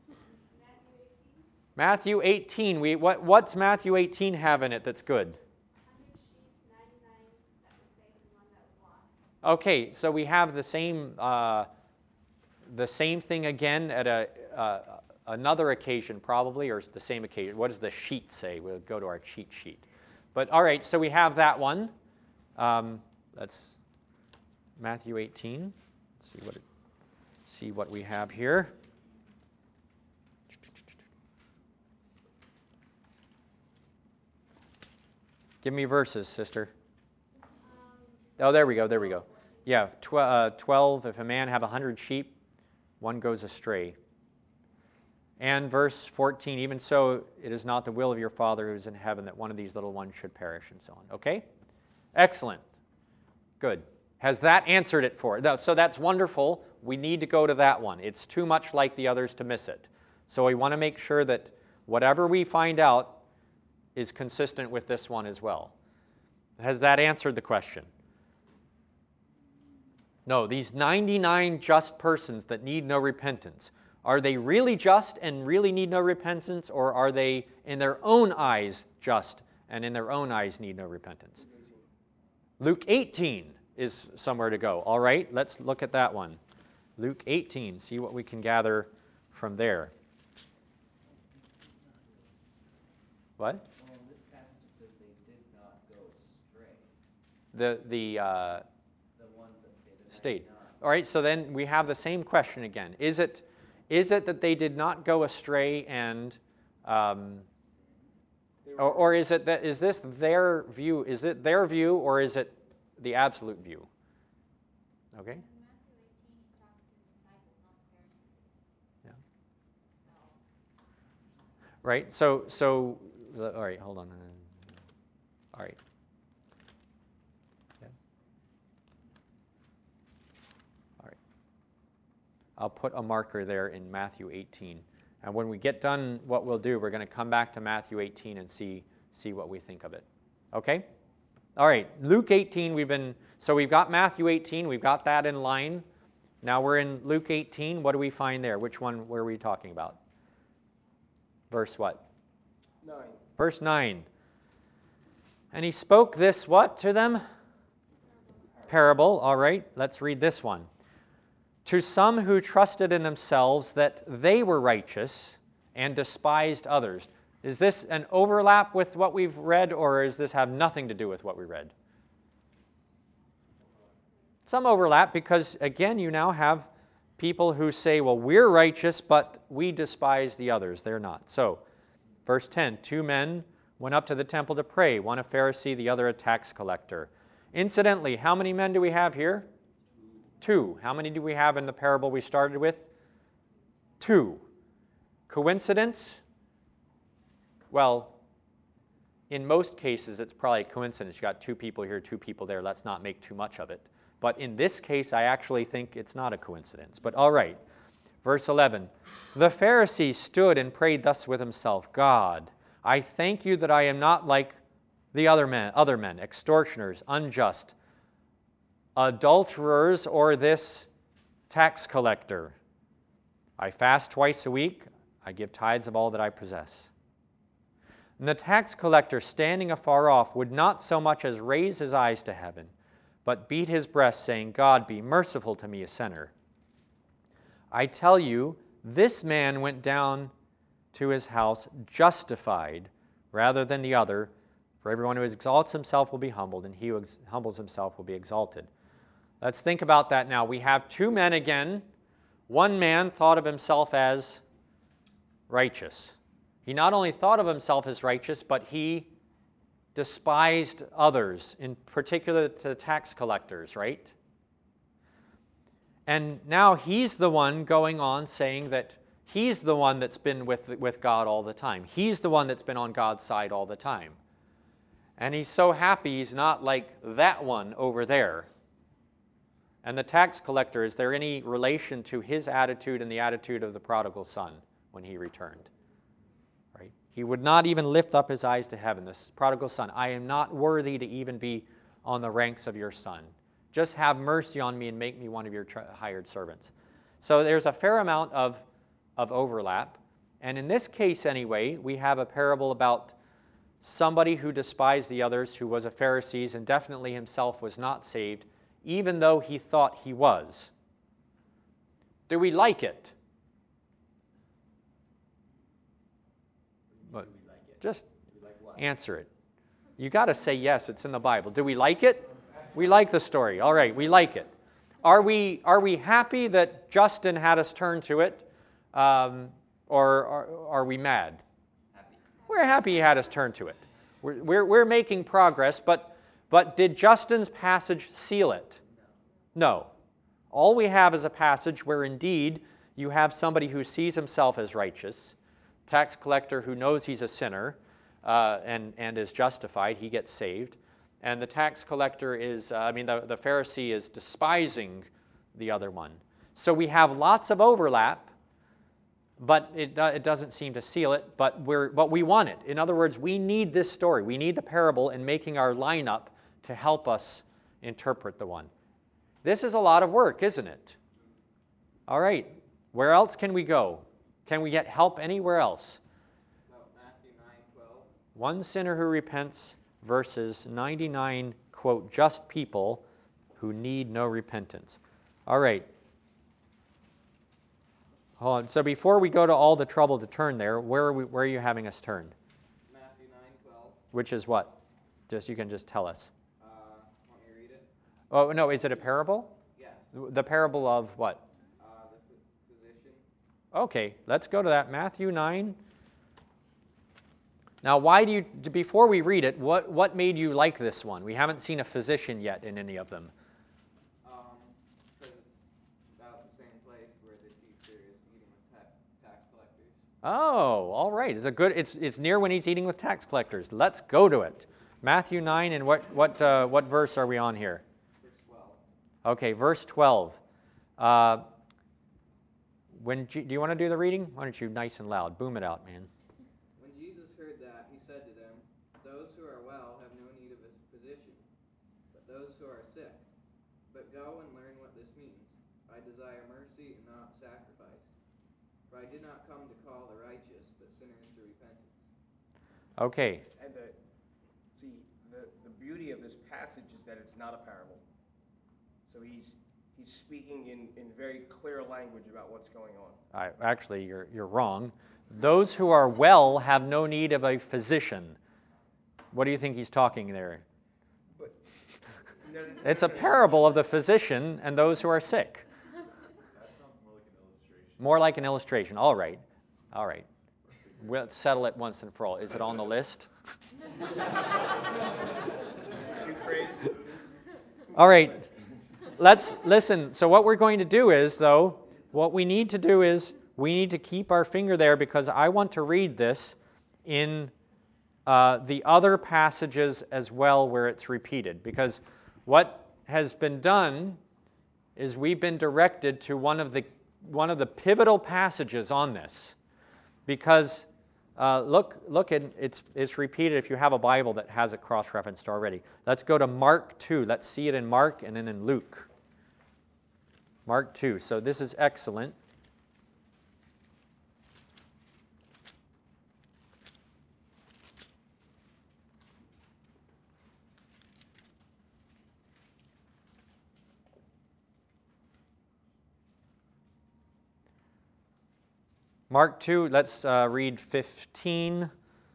[SPEAKER 1] Matthew 18. What's Matthew 18 have in it that's good? Okay, so we have the same thing again at another occasion probably, or the same occasion. What does the sheet say? We'll go to our cheat sheet. But all right, so we have that one. That's Matthew 18. Let's see what we have here. Give me verses, sister. Oh, there we go. Yeah, 12, if a man have 100 sheep, one goes astray. And verse 14, even so, it is not the will of your Father who is in heaven that one of these little ones should perish, and so on. Okay? Excellent. Good. Has that answered it for it? So that's wonderful. We need to go to that one. It's too much like the others to miss it. So we want to make sure that whatever we find out is consistent with this one as well. Has that answered the question? No, these 99 just persons that need no repentance, are they really just and really need no repentance, or are they in their own eyes just and in their own eyes need no repentance? Luke 18 is somewhere to go. All right, let's look at that one. Luke 18, see what we can gather from there. What?
[SPEAKER 2] Well, in this passage it says they did not go astray.
[SPEAKER 1] The
[SPEAKER 2] ones that stated
[SPEAKER 1] stayed.
[SPEAKER 2] 99.
[SPEAKER 1] All right, so then we have the same question again. Is it that they did not go astray and
[SPEAKER 7] They
[SPEAKER 1] Or is it that, is this their view? Is it their view, or is it the absolute view? Okay?
[SPEAKER 4] In Matthew 18, he's talking to his disciples, not the Pharisees.
[SPEAKER 1] Yeah.
[SPEAKER 4] So,
[SPEAKER 1] Right? All right, hold on. All right. Okay. All right. I'll put a marker there in Matthew 18. And when we get done, what we'll do, we're going to come back to Matthew 18 and see what we think of it. Okay? All right, Luke 18, we've got Matthew 18, we've got that in line. Now we're in Luke 18. What do we find there? Which one were we talking about? Verse what?
[SPEAKER 7] 9.
[SPEAKER 1] Verse 9. And he spoke this what to them? Parable. All right, let's read this one. To some who trusted in themselves that they were righteous and despised others. Is this an overlap with what we've read, or does this have nothing to do with what we read? Some overlap because, again, you now have people who say, well, we're righteous, but we despise the others. They're not. So, verse 10, 2 men went up to the temple to pray, one a Pharisee, the other a tax collector. Incidentally, how many men do we have here? 2. How many do we have in the parable we started with? 2. Coincidence? Well, in most cases, it's probably a coincidence. You got 2 people here, 2 people there. Let's not make too much of it. But in this case, I actually think it's not a coincidence. But all right. Verse 11. The Pharisee stood and prayed thus with himself, God, I thank you that I am not like the other men, extortioners, unjust, adulterers, or this tax collector. I fast twice a week. I give tithes of all that I possess. And the tax collector, standing afar off, would not so much as raise his eyes to heaven, but beat his breast, saying, God, be merciful to me, a sinner. I tell you, this man went down to his house justified rather than the other. For everyone who exalts himself will be humbled, and he who humbles himself will be exalted. Let's think about that now. We have 2 men again. One man thought of himself as righteous. He not only thought of himself as righteous, but he despised others, in particular the tax collectors, right? And now he's the one going on saying that he's the one that's been with God all the time. He's the one that's been on God's side all the time. And he's so happy he's not like that one over there. And the tax collector, is there any relation to his attitude and the attitude of the prodigal son when he returned? Right? He would not even lift up his eyes to heaven. This prodigal son, I am not worthy to even be on the ranks of your son. Just have mercy on me and make me one of your hired servants. So there's a fair amount of overlap. And in this case anyway, we have a parable about somebody who despised the others, who was a Pharisee, and definitely himself was not saved, even though he thought he was. Do we like it? But just answer it. You got to say yes, it's in the Bible. Do we like it? We like the story. All right, we like it. Are we happy that Justin had us turn to it? Or are we mad?
[SPEAKER 2] Happy.
[SPEAKER 1] We're happy he had us turn to it. We're making progress, but did Justin's passage seal it? No. All we have is a passage where indeed you have somebody who sees himself as righteous, tax collector who knows he's a sinner and is justified, he gets saved. And the tax collector is, the Pharisee is despising the other one. So we have lots of overlap, but it doesn't seem to seal it, but we want it. In other words, we need this story. We need the parable in making our lineup to help us interpret the one. This is a lot of work, isn't it? All right, where else can we go? Can we get help anywhere else?
[SPEAKER 3] Matthew 9:12.
[SPEAKER 1] One sinner who repents versus 99, quote, just people who need no repentance. All right. Hold on. So before we go to all the trouble to turn there, where are you having us turn?
[SPEAKER 3] Matthew 9:12.
[SPEAKER 1] Which is what? You can just tell us.
[SPEAKER 3] Want me to read it?
[SPEAKER 1] Oh, no, is it a parable?
[SPEAKER 3] Yeah.
[SPEAKER 1] The parable of what?
[SPEAKER 3] The physician.
[SPEAKER 1] Okay, let's go to that. Matthew 9. Now, why do you, before we read it, what made you like this one? We haven't seen a physician yet in any of them.
[SPEAKER 2] Because it's about the same place where the teacher is eating with tax collectors.
[SPEAKER 1] Oh, all right. It's near when he's eating with tax collectors. Let's go to it. Matthew 9, and what verse are we on here?
[SPEAKER 2] Verse 12.
[SPEAKER 1] Okay, verse 12. Do you want to do the reading? Why don't you nice and loud? Boom it out, man.
[SPEAKER 2] When Jesus heard that, he said to them, "Those who are well have no need of a physician, but those who are sick. But go and learn what this means. I desire mercy and not sacrifice. For I did not come to call the righteous, but sinners to repentance."
[SPEAKER 1] Okay.
[SPEAKER 7] And the beauty of this passage is that it's not a parable. So he's speaking in very clear language about what's going on.
[SPEAKER 1] Actually, you're wrong. Those who are well have no need of a physician. What do you think he's talking there?
[SPEAKER 7] But,
[SPEAKER 1] It's a parable of the physician and those who are sick.
[SPEAKER 5] That sounds more like an illustration.
[SPEAKER 1] More like an illustration. All right. All right. We'll settle it once and for all. Is it on the list?
[SPEAKER 7] Too crazy.
[SPEAKER 1] All right. Let's listen. So what we're going to do is, though, what we need to do is we need to keep our finger there because I want to read this in the other passages as well where it's repeated. Because what has been done is we've been directed to one of the pivotal passages on this. Because look at it's repeated if you have a Bible that has it cross-referenced already. Let's go to Mark 2. Let's see it in Mark and then in Luke. Mark 2. So this is excellent. Mark 2, let's read 15.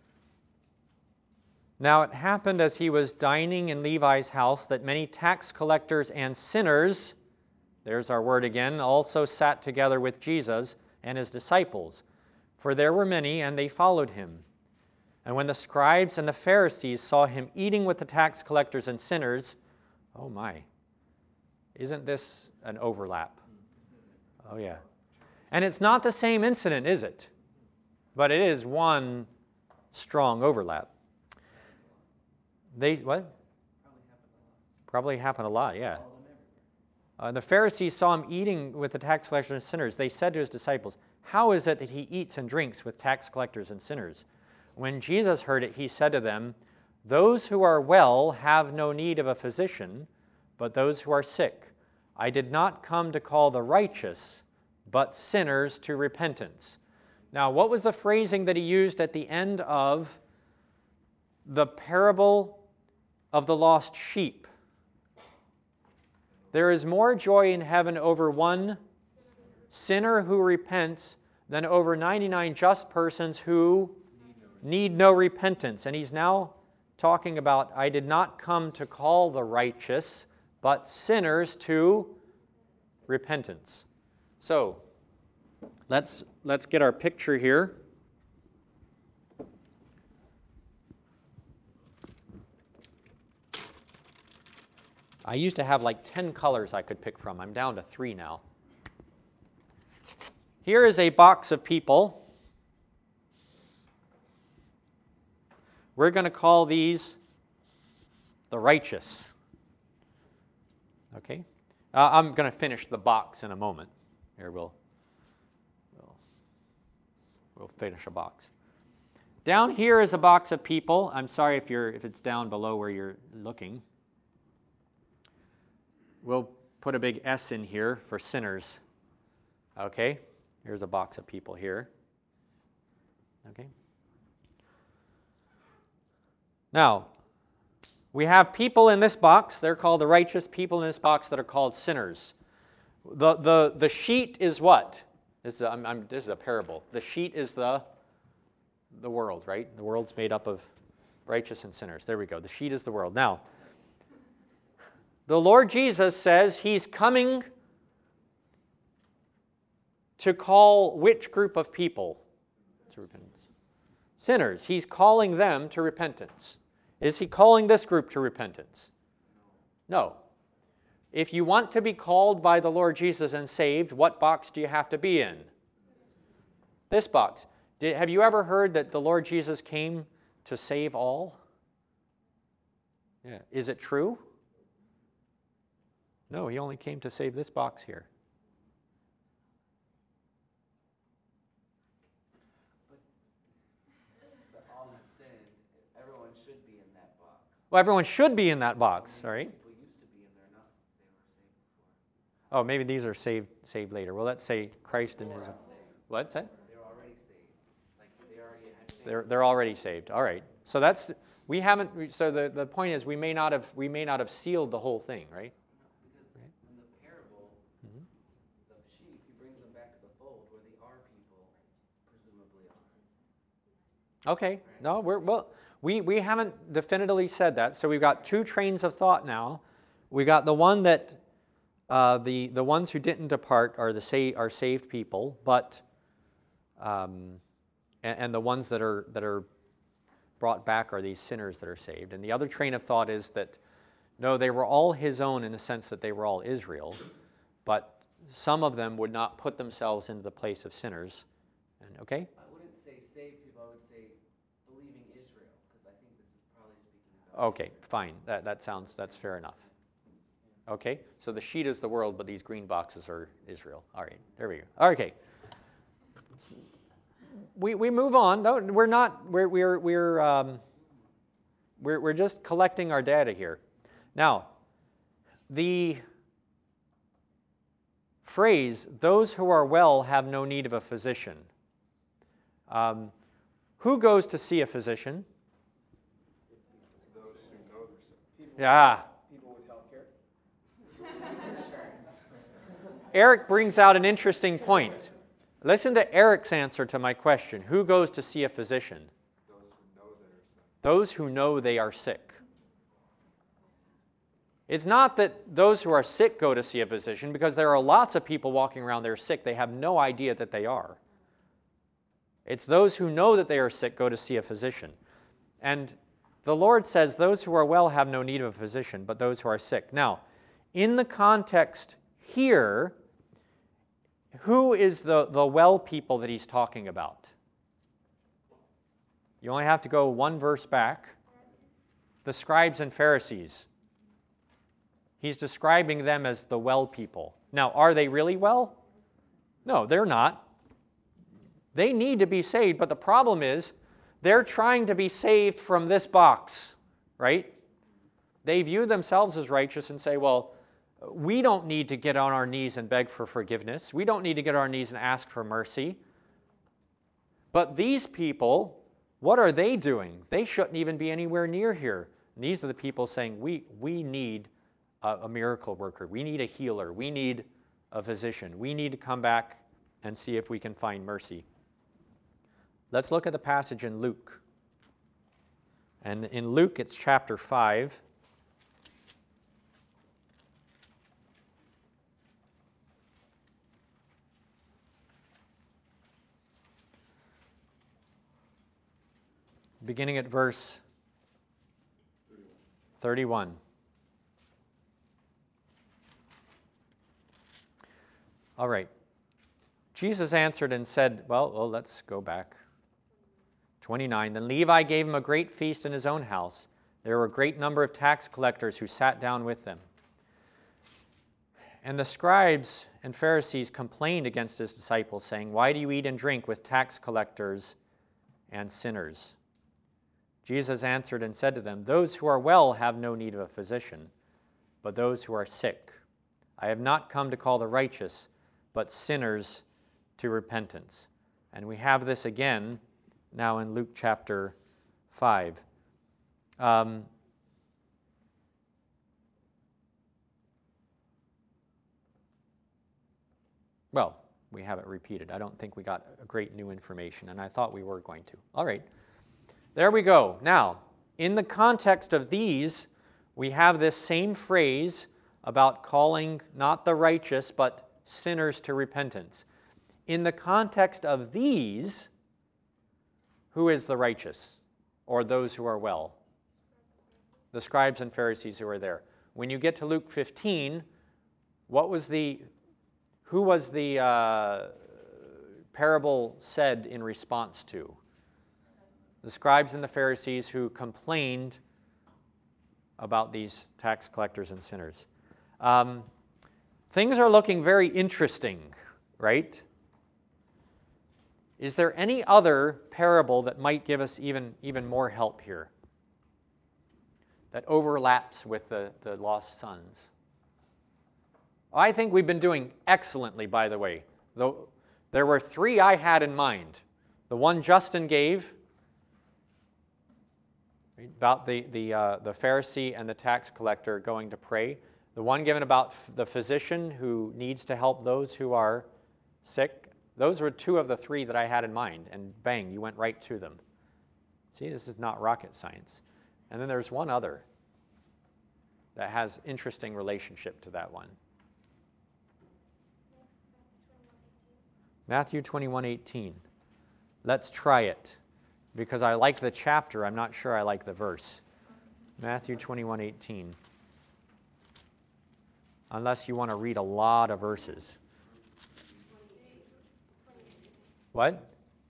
[SPEAKER 1] Now it happened as he was dining in Levi's house that many tax collectors and sinners, there's our word again, also sat together with Jesus and his disciples. For there were many, and they followed him. And when the scribes and the Pharisees saw him eating with the tax collectors and sinners, oh my, isn't this an overlap? Oh yeah. And it's not the same incident, is it? But it is one strong overlap. They, what? Probably happened a lot, yeah. The Pharisees saw him eating with the tax collectors and sinners. They said to his disciples, "How is it that he eats and drinks with tax collectors and sinners?" When Jesus heard it, he said to them, "Those who are well have no need of a physician, but those who are sick. I did not come to call the righteous, but sinners to repentance." Now, what was the phrasing that he used at the end of the parable of the lost sheep? There is more joy in heaven over one sinner who repents than over 99 just persons who need no repentance. And he's now talking about, I did not come to call the righteous, but sinners to repentance. So, let's get our picture here. I used to have like 10 colors I could pick from. I'm down to 3 now. Here is a box of people. We're going to call these the righteous. Okay? I'm going to finish the box in a moment. Here, we'll finish a box. Down here is a box of people. I'm sorry if it's down below where you're looking. We'll put a big S in here for sinners. Okay? Here's a box of people here. Okay? Now, we have people in this box. They're called the righteous. People in this box that are called sinners. The sheet is what? This is a parable. The sheet is the world, right? The world's made up of righteous and sinners. There we go. The sheet is the world. Now, the Lord Jesus says he's coming to call which group of people to repentance? Sinners. He's calling them to repentance. Is he calling this group to repentance? No. If you want to be called by the Lord Jesus and saved, what box do you have to be in? This box. Have you ever heard that the Lord Jesus came to save all? Yeah. Is it true? No, he only came to save this box here.
[SPEAKER 2] But all have sinned. Everyone should be in that box.
[SPEAKER 1] Well, everyone should be in that box, all right?
[SPEAKER 2] People used to be in there, not they were saved before.
[SPEAKER 1] Oh, maybe these are saved later. Well, let's say Christ and his... What's that?
[SPEAKER 2] They were already saved. Like they already had saved.
[SPEAKER 1] They're already saved. All right. So that's we haven't. So the point is we may not have sealed the whole thing, right?
[SPEAKER 2] Because in the parable of sheep, he brings them back to the fold where they are people, presumably also.
[SPEAKER 1] Okay. No, we haven't definitively said that. So we've got two trains of thought now. We got the one that the ones who didn't depart are saved people, but and the ones that are brought back are these sinners that are saved. And the other train of thought is that no, they were all his own in the sense that they were all Israel, but some of them would not put themselves into the place of sinners. And okay.
[SPEAKER 2] I wouldn't say saved people, I would say believing Israel, because I think this is probably speaking about.
[SPEAKER 1] Okay, fine. That's fair enough. Okay, so the sheet is the world, but these green boxes are Israel. All right, there we go. Okay. We move on. No, we're not. We're just collecting our data here. Now, the phrase "those who are well have no need of a physician." Who goes to see a physician?
[SPEAKER 5] Those who know they're sick.
[SPEAKER 1] Yeah.
[SPEAKER 7] People with health care.
[SPEAKER 1] Eric brings out an interesting point. Listen to Eric's answer to my question. Who goes to see a physician?
[SPEAKER 5] Those who know they are sick.
[SPEAKER 1] Those who know they are sick. It's not that those who are sick go to see a physician, because there are lots of people walking around that are sick. They have no idea that they are. It's those who know that they are sick go to see a physician. And the Lord says those who are well have no need of a physician, but those who are sick. Now, in the context here, who is the well people that he's talking about? You only have to go one verse back. The scribes and Pharisees. He's describing them as the well people. Now, are they really well? No, they're not. They need to be saved, but the problem is they're trying to be saved from this box, right? They view themselves as righteous and say, well, we don't need to get on our knees and beg for forgiveness. We don't need to get on our knees and ask for mercy. But these people, what are they doing? They shouldn't even be anywhere near here. And these are the people saying, we need a miracle worker. We need a healer. We need a physician. We need to come back and see if we can find mercy. Let's look at the passage in Luke. And in Luke, it's chapter 5. Beginning at verse 31. All right. Jesus answered and said, well, let's go back. 29. Then Levi gave him a great feast in his own house. There were a great number of tax collectors who sat down with them. And the scribes and Pharisees complained against his disciples, saying, why do you eat and drink with tax collectors and sinners? Jesus answered and said to them, those who are well have no need of a physician, but those who are sick. I have not come to call the righteous, but sinners to repentance. And we have this again now in Luke chapter 5. Well, we have it repeated. I don't think we got a great new information, and I thought we were going to. All right. There we go. Now, in the context of these, we have this same phrase about calling not the righteous, but sinners to repentance. In the context of these, who is the righteous or those who are well? The scribes and Pharisees who are there. When you get to Luke 15, who was the parable said in response to? The scribes and the Pharisees who complained about these tax collectors and sinners. Things are looking very interesting, right? Is there any other parable that might give us even more help here that overlaps with the lost sons? I think we've been doing excellently, by the way. Though there were three I had in mind. The one Justin gave about the Pharisee and the tax collector going to pray. The one given about the physician who needs to help those who are sick. Those were two of the three that I had in mind, and bang, you went right to them. See, this is not rocket science. And then there's one other that has interesting relationship to that one. Matthew 21:18. Let's try it. Because I like the chapter, I'm not sure I like the verse. Matthew 21:18. Unless you want to read a lot of verses. What?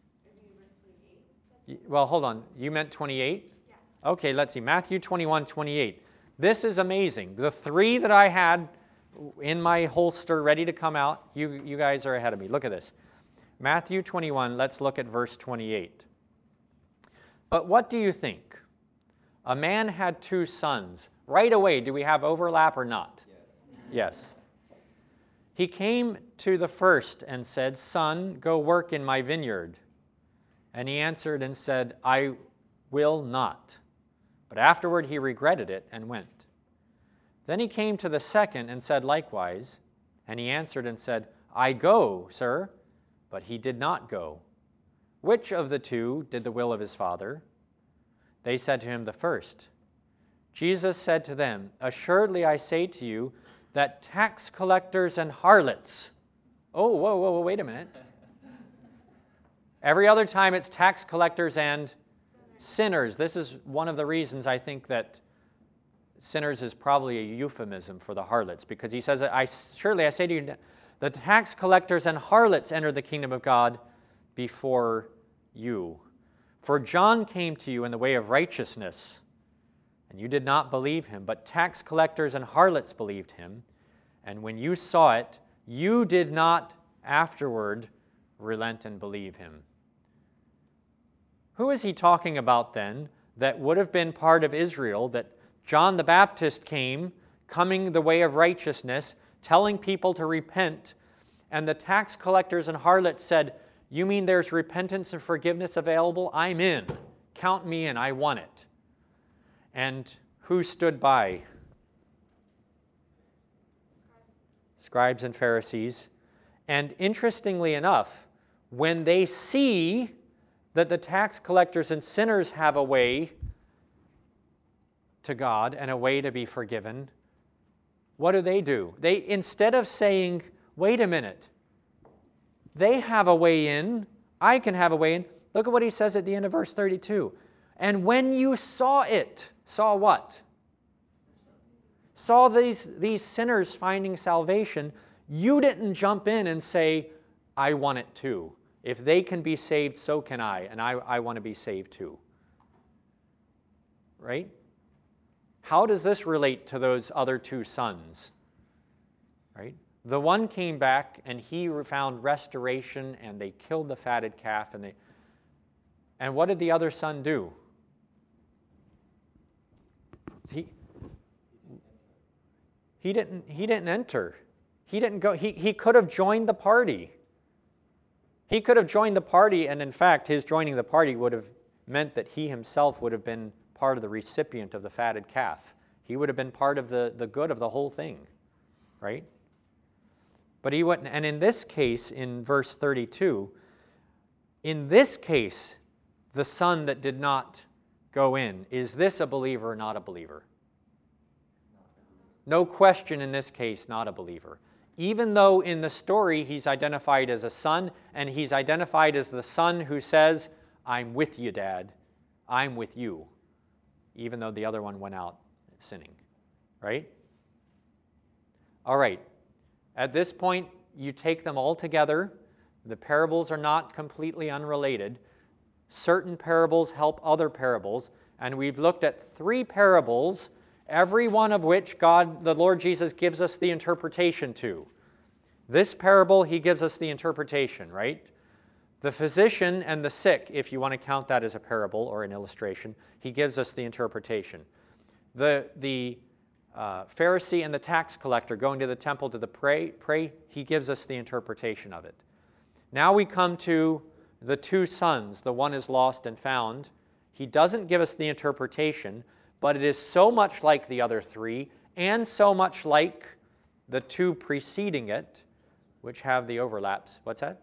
[SPEAKER 1] Well, hold on. You meant 28? Yeah. Okay, let's see. Matthew 21:28. This is amazing. The three that I had in my holster ready to come out, you guys are ahead of me. Look at this. Matthew 21, let's look at verse 28. But what do you think? A man had two sons. Right away, do we have overlap or not? Yes. He came to the first and said, "Son, go work in my vineyard." And he answered and said, "I will not." But afterward he regretted it and went. Then he came to the second and said likewise. And he answered and said, "I go, sir." But he did not go. Which of the two did the will of his father? They said to him, "The first." Jesus said to them, "Assuredly I say to you, that tax collectors and harlots..." Oh, whoa, wait a minute. Every other time it's tax collectors and sinners. This is one of the reasons I think that sinners is probably a euphemism for the harlots, because he says, "Surely I say to you, the tax collectors and harlots enter the kingdom of God before you. For John came to you in the way of righteousness, and you did not believe him, but tax collectors and harlots believed him. And when you saw it, you did not afterward relent and believe him." Who is he talking about then that would have been part of Israel, that John the Baptist came, coming the way of righteousness, telling people to repent, and the tax collectors and harlots said, "You mean there's repentance and forgiveness available? I'm in. Count me in. I want it." And who stood by? Scribes and Pharisees. And interestingly enough, when they see that the tax collectors and sinners have a way to God and a way to be forgiven, what do? They, instead of saying, "Wait a minute, they have a way in, I can have a way in," look at what he says at the end of verse 32. "And when you saw it," saw what? Saw these sinners finding salvation, you didn't jump in and say, "I want it too. If they can be saved, so can I, and I want to be saved too." Right? How does this relate to those other two sons? Right? The one came back and he found restoration, and they killed the fatted calf, and what did the other son do? He didn't enter. He didn't go. He could have joined the party. He could have joined the party, and in fact, his joining the party would have meant that he himself would have been part of the recipient of the fatted calf. He would have been part of the good of the whole thing, right? But he wouldn't. And in this case, in verse 32, in this case, the son that did not go in, is this a believer or not a believer? No question in this case, not a believer. Even though in the story he's identified as a son, and he's identified as the son who says, I'm with you, Dad. I'm with you. Even though the other one went out sinning. Right? All right. At this point, you take them all together. The parables are not completely unrelated. Certain parables help other parables. And we've looked at 3 parables, every one of which the Lord Jesus, gives us the interpretation to. This parable, he gives us the interpretation, right? The physician and the sick, if you want to count that as a parable or an illustration, he gives us the interpretation. The Pharisee and the tax collector going to the temple to pray, he gives us the interpretation of it. Now we come to the 2 sons. The one is lost and found. He doesn't give us the interpretation, but it is so much like the other 3 and so much like the 2 preceding it, which have the overlaps. What's that?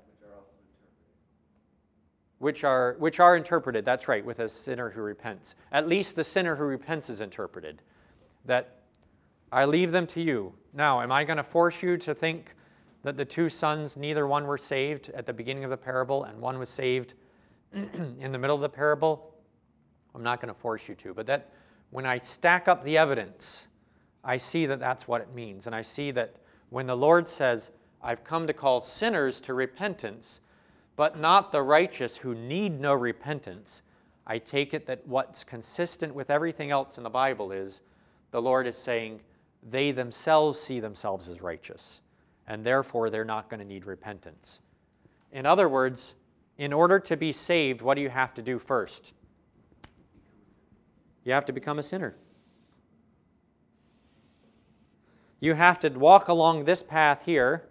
[SPEAKER 1] Which are interpreted, that's right, with a sinner who repents. At least the sinner who repents is interpreted. That I leave them to you. Now, am I going to force you to think that the 2 sons, neither one were saved at the beginning of the parable and one was saved in the middle of the parable? I'm not going to force you to. But that when I stack up the evidence, I see that that's what it means. And I see that when the Lord says, I've come to call sinners to repentance, but not the righteous who need no repentance, I take it that what's consistent with everything else in the Bible is the Lord is saying they themselves see themselves as righteous, and therefore they're not going to need repentance. In other words, in order to be saved, what do you have to do first? You have to become a sinner. You have to walk along this path here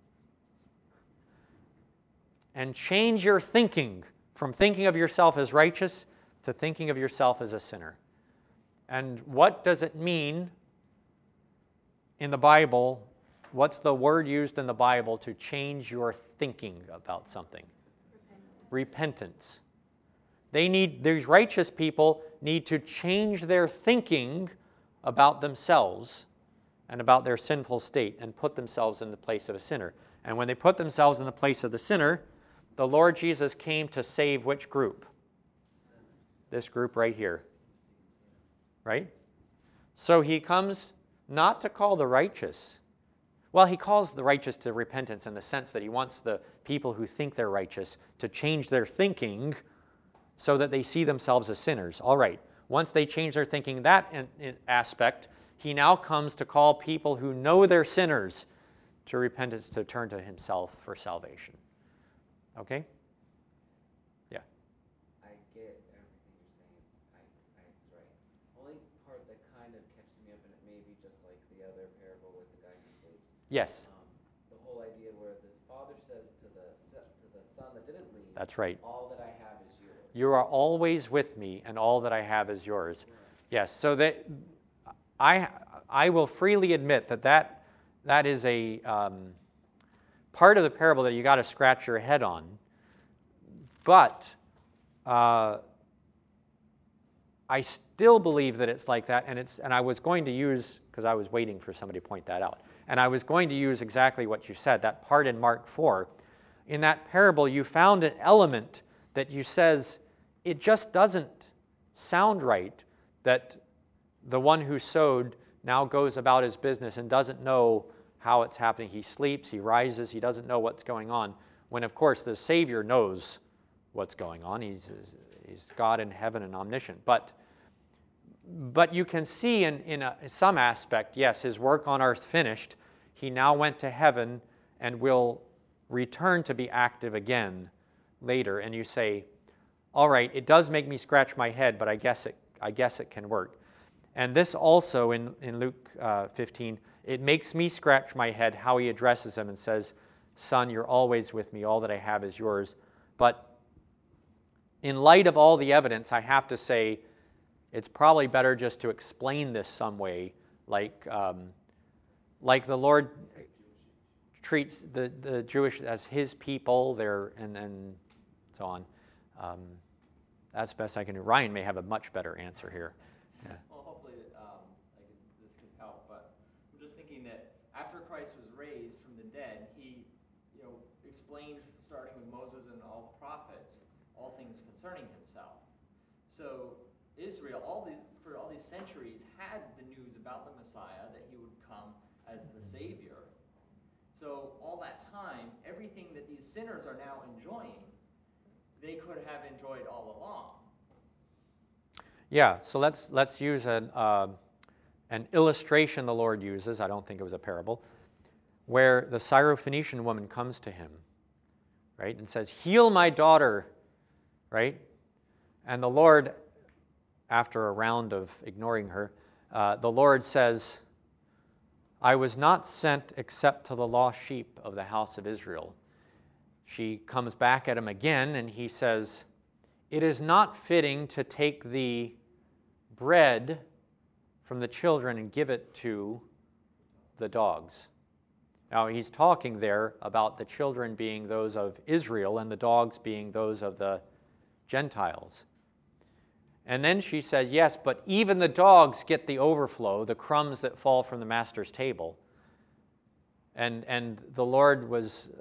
[SPEAKER 1] and change your thinking from thinking of yourself as righteous to thinking of yourself as a sinner. And what does it mean in the Bible? What's the word used in the Bible to change your thinking about something? Repentance. These righteous people need to change their thinking about themselves and about their sinful state and put themselves in the place of a sinner. And when they put themselves in the place of the sinner, the Lord Jesus came to save which group? This group right here. Right? So he comes not to call the righteous. Well, he calls the righteous to repentance in the sense that he wants the people who think they're righteous to change their thinking so that they see themselves as sinners. All right. Once they change their thinking that aspect, he now comes to call people who know they're sinners to repentance, to turn to himself for salvation. Okay? Yeah.
[SPEAKER 2] I get everything you're saying. It's right. Only part that kind of catches me up, and it may be just like the other parable with the guy who sleeps.
[SPEAKER 1] Yes.
[SPEAKER 2] The whole idea where this father says to the son that didn't leave,
[SPEAKER 1] That's right.
[SPEAKER 2] all that I have is yours.
[SPEAKER 1] You are always with me, and all that I have is yours. Yes. So that I will freely admit that is a part of the parable that you got to scratch your head on. But I still believe that it's like that, and I was going to use, because I was waiting for somebody to point that out, and I was going to use exactly what you said, that part in Mark 4. In that parable, you found an element that you says, it just doesn't sound right that the one who sowed now goes about his business and doesn't know how it's happening. He sleeps, he rises, he doesn't know what's going on, when of course the Savior knows what's going on. He's God in heaven and omniscient. But you can see in some aspect, yes, his work on earth finished. He now went to heaven and will return to be active again later. And you say, all right, it does make me scratch my head, but I guess it can work. And this also in Luke 15, it makes me scratch my head how he addresses him and says, son, you're always with me. All that I have is yours. But in light of all the evidence, I have to say it's probably better just to explain this some way, like the Lord treats the Jewish as his people, and so on. That's the best I can do. Ryan may have a much better answer here. Yeah.
[SPEAKER 8] Well, hopefully this can help, but I'm just thinking that after Christ was raised from the dead, he explained, starting with Moses and all the prophets, all things concerning concerning himself. So Israel, for all these centuries, had the news about the Messiah, that he would come as the Savior. So all that time, everything that these sinners are now enjoying, they could have enjoyed all along.
[SPEAKER 1] Yeah, so let's use an illustration the Lord uses. I don't think it was a parable, where the Syrophoenician woman comes to him, right, and says, "Heal my daughter," right? And the Lord, after a round of ignoring her, the Lord says, "I was not sent except to the lost sheep of the house of Israel." She comes back at him again, and he says, "It is not fitting to take the bread from the children and give it to the dogs." Now, he's talking there about the children being those of Israel and the dogs being those of the Gentiles. And then she says, yes, but even the dogs get the overflow, the crumbs that fall from the master's table. And the Lord was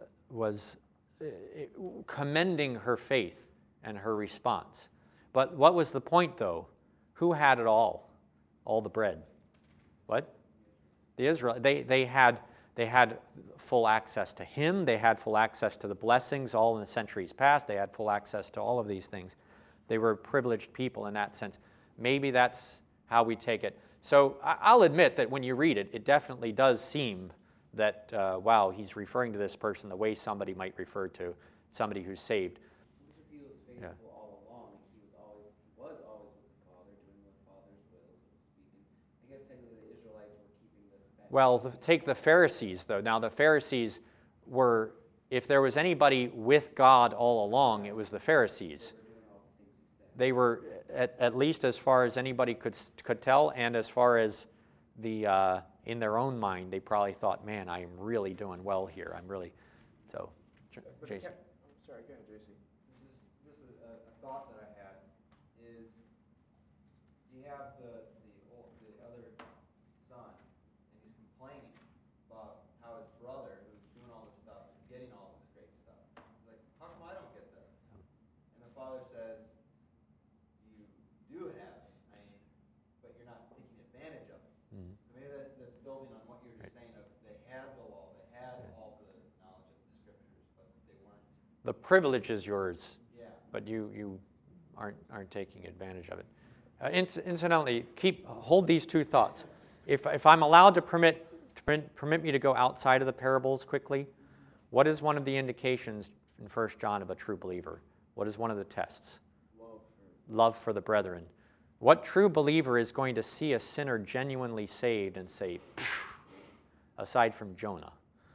[SPEAKER 1] commending her faith and her response. But what was the point, though? Who had it all the bread? What? The Israel. They had full access to him. They had full access to the blessings all in the centuries past. They had full access to all of these things. They were privileged people in that sense. Maybe that's how we take it. So I'll admit that when you read it, it definitely does seem that, wow, he's referring to this person the way somebody might refer to somebody who's saved.
[SPEAKER 2] Because he was faithful all along. He was always with the Father, doing the Father's will, so to speak. And I guess technically the Israelites were keeping the...
[SPEAKER 1] Well, take the Pharisees, though. Now, the Pharisees were, if there was anybody with God all along, it was the Pharisees. They were, at least as far as anybody could tell, and as far as the in their own mind, they probably thought, man, I am really doing well here. I'm really, so, Jason.
[SPEAKER 7] Sorry, go ahead, JC.
[SPEAKER 9] Just a thought that I had is you have the other son, and he's complaining about how his brother, who's doing all this stuff, is getting all this great stuff. He's like, how come I don't get this? And the father says, you do have it, but you're not taking advantage of it.
[SPEAKER 1] Mm-hmm.
[SPEAKER 9] So maybe that's building on what you were just saying of they had the law, they had all the knowledge of the scriptures, but they weren't.
[SPEAKER 1] The privilege is yours,
[SPEAKER 9] Yeah.
[SPEAKER 1] but you aren't taking advantage of it. Incidentally, hold these two thoughts. If I'm allowed to permit me to go outside of the parables quickly, what is one of the indications in 1 John of a true believer? What is one of the tests? Love for the brethren. What true believer is going to see a sinner genuinely saved and say, aside from Jonah?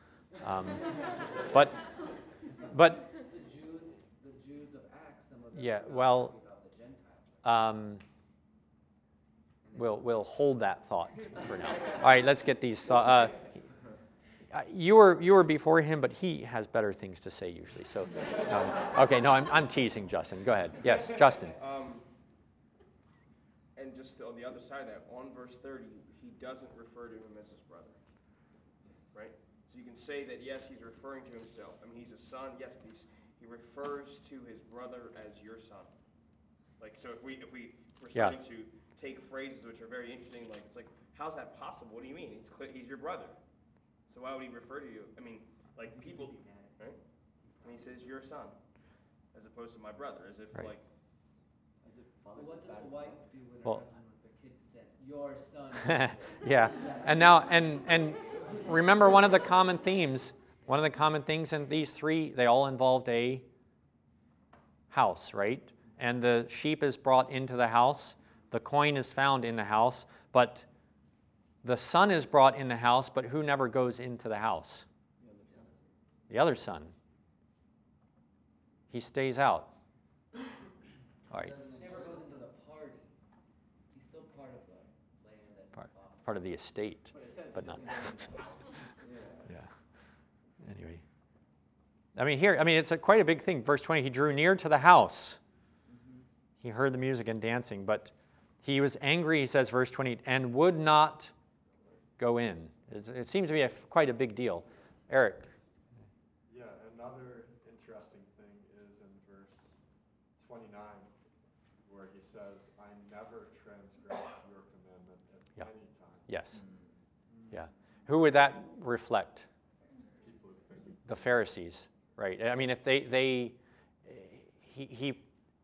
[SPEAKER 1] But
[SPEAKER 2] The Jews of Acts, some of them
[SPEAKER 1] yeah,
[SPEAKER 2] talk
[SPEAKER 1] well,
[SPEAKER 2] about the Gentiles.
[SPEAKER 1] we'll hold that thought for now. All right, let's get these thoughts. You were before him, but he has better things to say usually. So, okay, no, I'm teasing Justin. Go ahead. Yes, Justin.
[SPEAKER 7] And just on the other side of that, on verse 30, he doesn't refer to him as his brother, right? So you can say that, yes, he's referring to himself. I mean, he's a son, yes, but he refers to his brother as your son. Like, so if we're starting to take phrases which are very interesting, like, it's like, how's that possible? What do you mean? He's your brother. So why would he refer to you? I mean, like, people, right? And he says, your son, as opposed to my brother, as if,
[SPEAKER 1] Right.
[SPEAKER 7] like,
[SPEAKER 2] What does the wife do when her
[SPEAKER 1] Well-
[SPEAKER 2] husband with the kids says, your son?
[SPEAKER 1] Yeah, and now, and remember one of the common themes in these three, they all involved a house, right? And the sheep is brought into the house, the coin is found in the house, but the son is brought in the house, but who never goes into the house? The other son. He stays out. All right.
[SPEAKER 2] He never goes into the party. He's still part of the land that's involved.
[SPEAKER 1] Part of the estate,
[SPEAKER 8] But it says
[SPEAKER 1] but
[SPEAKER 8] he
[SPEAKER 1] not.
[SPEAKER 8] doesn't go into the house.
[SPEAKER 1] Yeah. Anyway, it's quite a big thing. Verse 20, he drew near to the house. He heard the music and dancing, but he was angry, he says, verse 20, and would not go in. It seems to be quite a big deal. Eric.
[SPEAKER 5] Yeah, another interesting thing is in verse 29, he says, I never transgressed your commandment at
[SPEAKER 1] Yeah.
[SPEAKER 5] any time.
[SPEAKER 1] Yes. Yeah. Who would that reflect?
[SPEAKER 5] People who think
[SPEAKER 1] The Pharisees, right? I mean, if he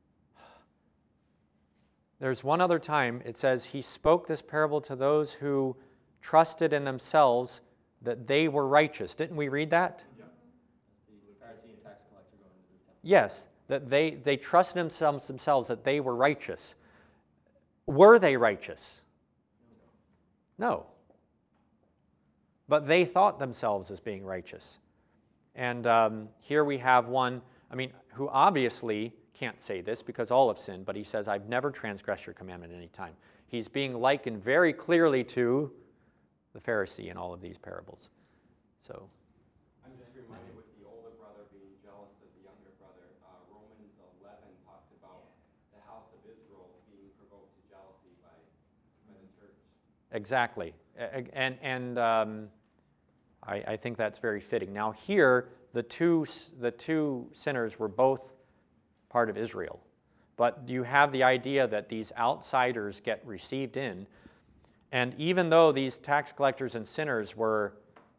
[SPEAKER 1] there's one other time it says he spoke this parable to those who trusted in themselves that they were righteous. Didn't we read that?
[SPEAKER 5] Yeah.
[SPEAKER 8] The Pharisee and tax collector going into the temple.
[SPEAKER 1] Yes, that they trusted themselves that they were righteous. Were they righteous? No. But they thought themselves as being righteous. And here we have one, who obviously can't say this because all have sinned, but he says, I've never transgressed your commandment at any time. He's being likened very clearly to the Pharisee in all of these parables. So,
[SPEAKER 10] I'm just reminded with the older brother being jealous of the younger brother, Romans 11 talks about the house of Israel being provoked to jealousy by the church.
[SPEAKER 1] exactly. And I think that's very fitting. Now here, the two sinners were both part of Israel. But you have the idea that these outsiders get received in, and even though these tax collectors and sinners were,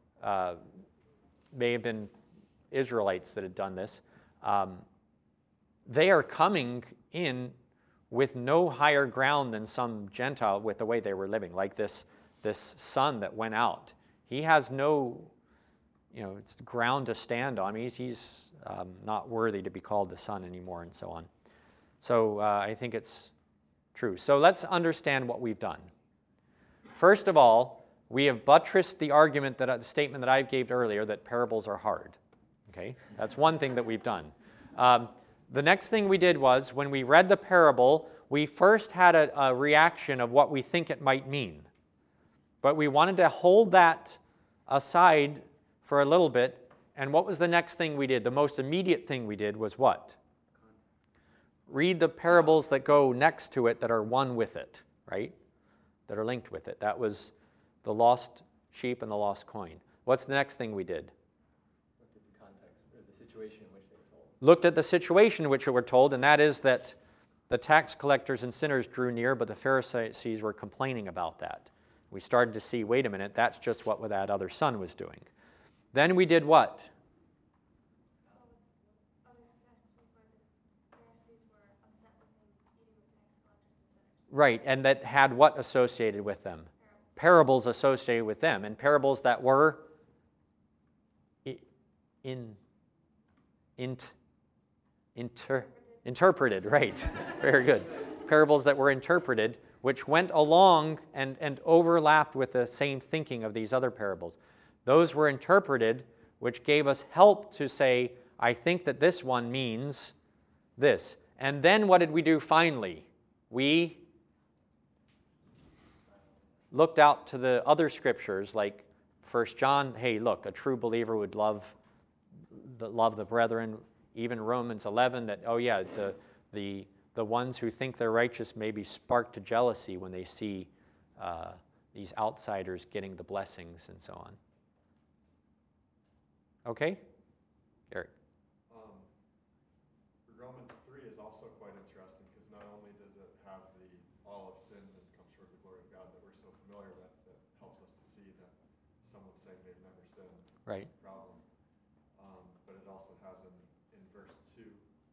[SPEAKER 1] may have been Israelites that had done this, they are coming in with no higher ground than some Gentile with the way they were living, like this son that went out. He has no, it's ground to stand on. He's not worthy to be called the son anymore, and so on. So I think it's true. So let's understand what we've done. First of all, we have buttressed the argument the statement that I gave earlier that parables are hard. Okay, that's one thing that we've done. The next thing we did was when we read the parable, we first had a reaction of what we think it might mean. But we wanted to hold that aside for a little bit. And what was the next thing we did? The most immediate thing we did was what? Read the parables that go next to it that are one with it, right? That are linked with it. That was the lost sheep and the lost coin. What's the next thing we did?
[SPEAKER 8] Looked at the context, or the situation in which they were told.
[SPEAKER 1] Looked at the situation in which we were told, and that is that the tax collectors and sinners drew near, but the Pharisees were complaining about that. We started to see, wait a minute, that's just what that other son was doing. Then we did what? Right, and that had what associated with them? Parables associated with them, and parables that were interpreted, right. Very good. Parables that were interpreted, which went along and overlapped with the same thinking of these other parables. Those were interpreted, which gave us help to say, I think that this one means this. And then what did we do finally? We looked out to the other scriptures like 1 John. Hey, look, a true believer would love the brethren. Even Romans 11, that, oh yeah, the ones who think they're righteous may be sparked to jealousy when they see these outsiders getting the blessings and so on. Okay? Eric.
[SPEAKER 5] Romans 3 is also quite interesting because not only does it have the all of sin and come short of the glory of God that we're so familiar with, that helps us to see that someone saying they've never sinned
[SPEAKER 1] Right.
[SPEAKER 5] is a problem. But it also has in verse 2,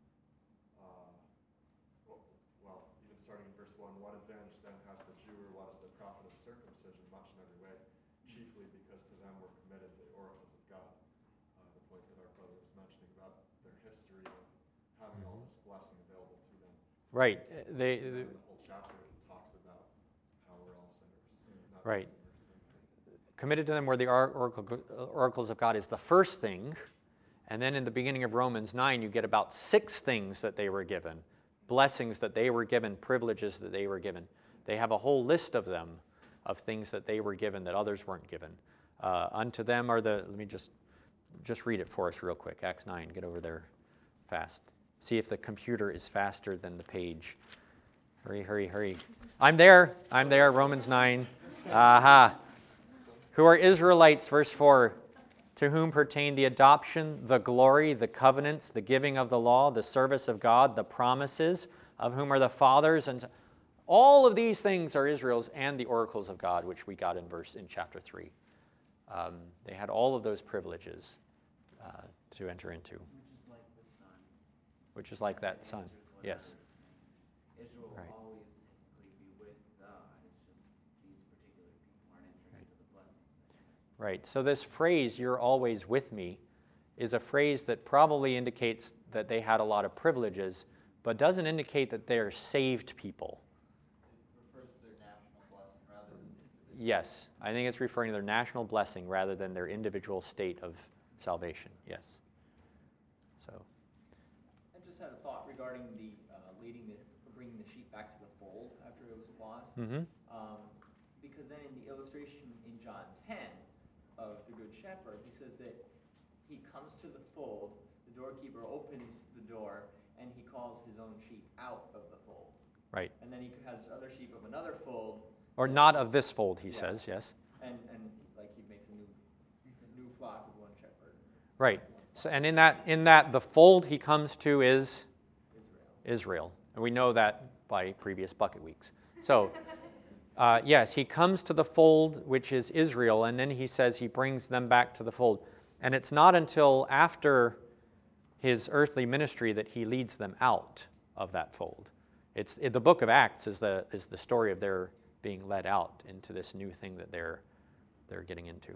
[SPEAKER 5] even starting in verse 1, what advantage then has the Jew, or what is the profit of circumcision? Much in every way, chiefly because to them were committed the oracles of God. The point that our brother was mentioning about their history of having all this blessing available to them.
[SPEAKER 1] Right.
[SPEAKER 5] And the whole chapter talks about how we're all sinners. Not
[SPEAKER 1] Right.
[SPEAKER 5] sinners.
[SPEAKER 1] Committed to them were the oracles of God is the first thing. And then in the beginning of Romans 9, you get about 6 things that they were given. Blessings that they were given, privileges that they were given. They have a whole list of them, of things that they were given that others weren't given. Unto them are let me just read it for us real quick. Acts 9, get over there fast. See if the computer is faster than the page. Hurry, hurry, hurry. I'm there, Romans 9. Aha. Who are Israelites, verse 4, to whom pertain the adoption, the glory, the covenants, the giving of the law, the service of God, the promises, of whom are the fathers. And all of these things are Israel's and the oracles of God, which we got in chapter 3. They had all of those privileges to enter into.
[SPEAKER 11] Which is like the sun.
[SPEAKER 1] Which is like that son. Yes.
[SPEAKER 11] Israel
[SPEAKER 1] Right.
[SPEAKER 11] will always technically be with God. It's just these particular people aren't entering into the blessings.
[SPEAKER 1] Right. So this phrase, "you're always with me," is a phrase that probably indicates that they had a lot of privileges, but doesn't indicate that they're saved people.
[SPEAKER 9] It refers to their national blessing rather than individual.
[SPEAKER 1] Yes, I think it's referring to their national blessing rather than their individual state of salvation. Yes. So.
[SPEAKER 8] I just had a thought regarding the bringing the sheep back to the fold after it was lost.
[SPEAKER 1] Mm-hmm.
[SPEAKER 8] Because then in the illustration in John 10 of the Good Shepherd, he says that he comes to the fold, the doorkeeper opens the door, and he calls his own sheep out of the fold.
[SPEAKER 1] Right.
[SPEAKER 8] And then he has other sheep of another fold.
[SPEAKER 1] Or not of this fold, he
[SPEAKER 8] Yeah.
[SPEAKER 1] says. Yes.
[SPEAKER 8] And like he makes a new flock with one shepherd.
[SPEAKER 1] Right. So, and in that the fold he comes to is Israel. And we know that by previous bucket weeks. So, yes, he comes to the fold, which is Israel, and then he says he brings them back to the fold. And it's not until after his earthly ministry that he leads them out of that fold. The book of Acts is the story of their being led out into this new thing that they're getting into.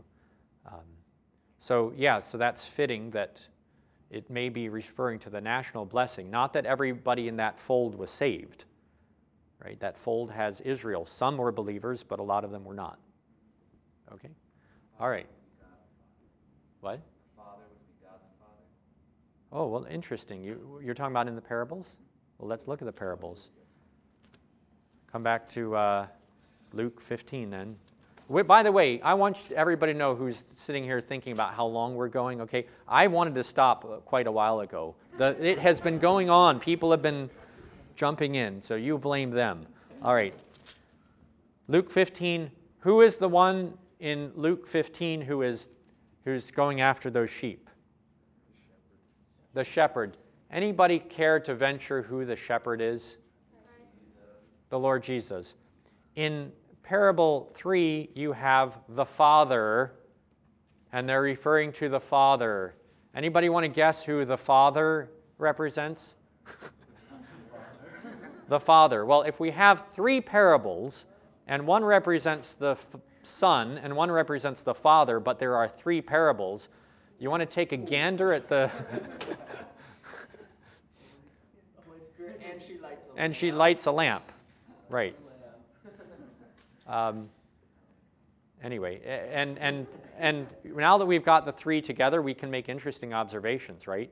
[SPEAKER 1] So that's fitting that it may be referring to the national blessing. Not that everybody in that fold was saved, right? That fold has Israel. Some were believers, but a lot of them were not. Okay? All right. What?
[SPEAKER 11] Father would be God the Father.
[SPEAKER 1] Oh, well, interesting. You're talking about in the parables? Well, let's look at the parables. Come back to Luke 15 then. By the way, I want everybody to know who's sitting here thinking about how long we're going, okay? I wanted to stop quite a while ago. It has been going on. People have been jumping in, so you blame them. All right. Luke 15. Who is the one in Luke 15 who's going after those sheep? The shepherd. Anybody care to venture who the shepherd is? The Lord Jesus. In parable 3, you have the Father, and they're referring to the Father. Anybody want to guess who the Father represents? The Father. Well, if we have 3 parables, and one represents the Son, and one represents the Father, but there are 3 parables, you want to take a gander at the... And she lights a lamp. Right. Anyway, and now that we've got the 3 together, we can make interesting observations, right?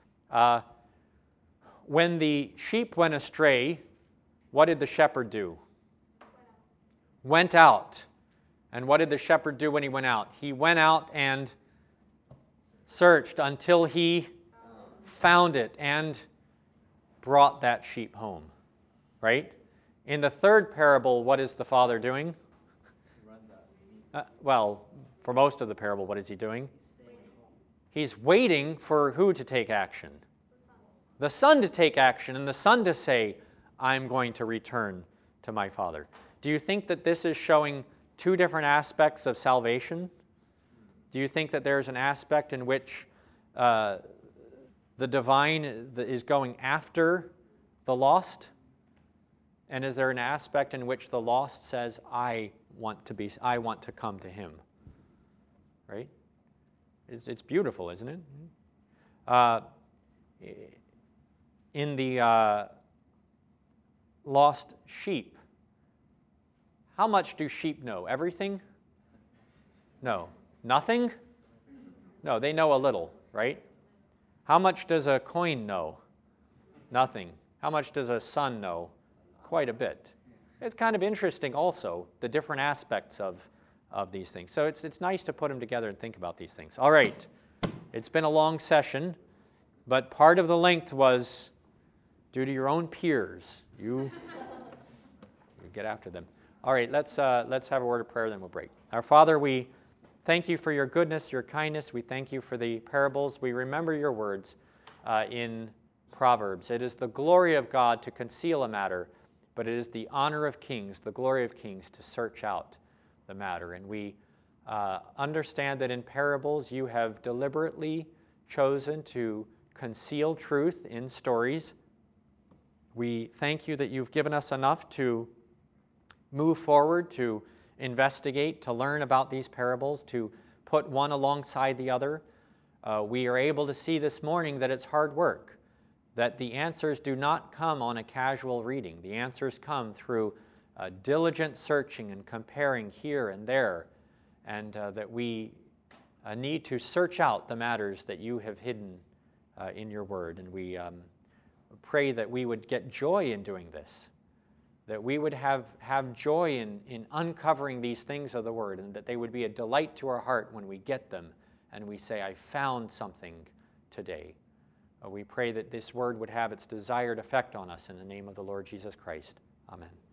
[SPEAKER 1] When the sheep went astray, what did the shepherd do? Went out. And what did the shepherd do when he went out? He went out and searched until he found it and brought that sheep home, right? In the 3rd parable, what is the Father doing?
[SPEAKER 8] He runs out.
[SPEAKER 1] Well, for most of the parable, what is he doing? He's waiting for who to take action? The Son to take action, and the Son to say, I'm going to return to my Father. Do you think that this is showing 2 different aspects of salvation? Do you think that there's an aspect in which the divine is going after the lost? And is there an aspect in which the lost says, I want to come to him? Right? It's beautiful, isn't it? In the lost sheep, how much do sheep know? Everything? No. Nothing? No, they know a little, right? How much does a coin know? Nothing. How much does a sun know? Quite a bit. It's kind of interesting also, the different aspects of these things. So it's nice to put them together and think about these things. All right. It's been a long session, but part of the length was due to your own peers. You get after them. All right, let's have a word of prayer, then we'll break. Our Father, we thank you for your goodness, your kindness. We thank you for the parables. We remember your words in Proverbs. It is the glory of God to conceal a matter, but it is the honor of kings, the glory of kings, to search out the matter. And we understand that in parables you have deliberately chosen to conceal truth in stories. We thank you that you've given us enough to move forward, to investigate, to learn about these parables, to put one alongside the other. We are able to see this morning that it's hard work, that the answers do not come on a casual reading. The answers come through diligent searching and comparing here and there, and that we need to search out the matters that you have hidden in your word. And we pray that we would get joy in doing this, that we would have joy in uncovering these things of the word, and that they would be a delight to our heart when we get them and we say, I found something today. We pray that this word would have its desired effect on us in the name of the Lord Jesus Christ. Amen.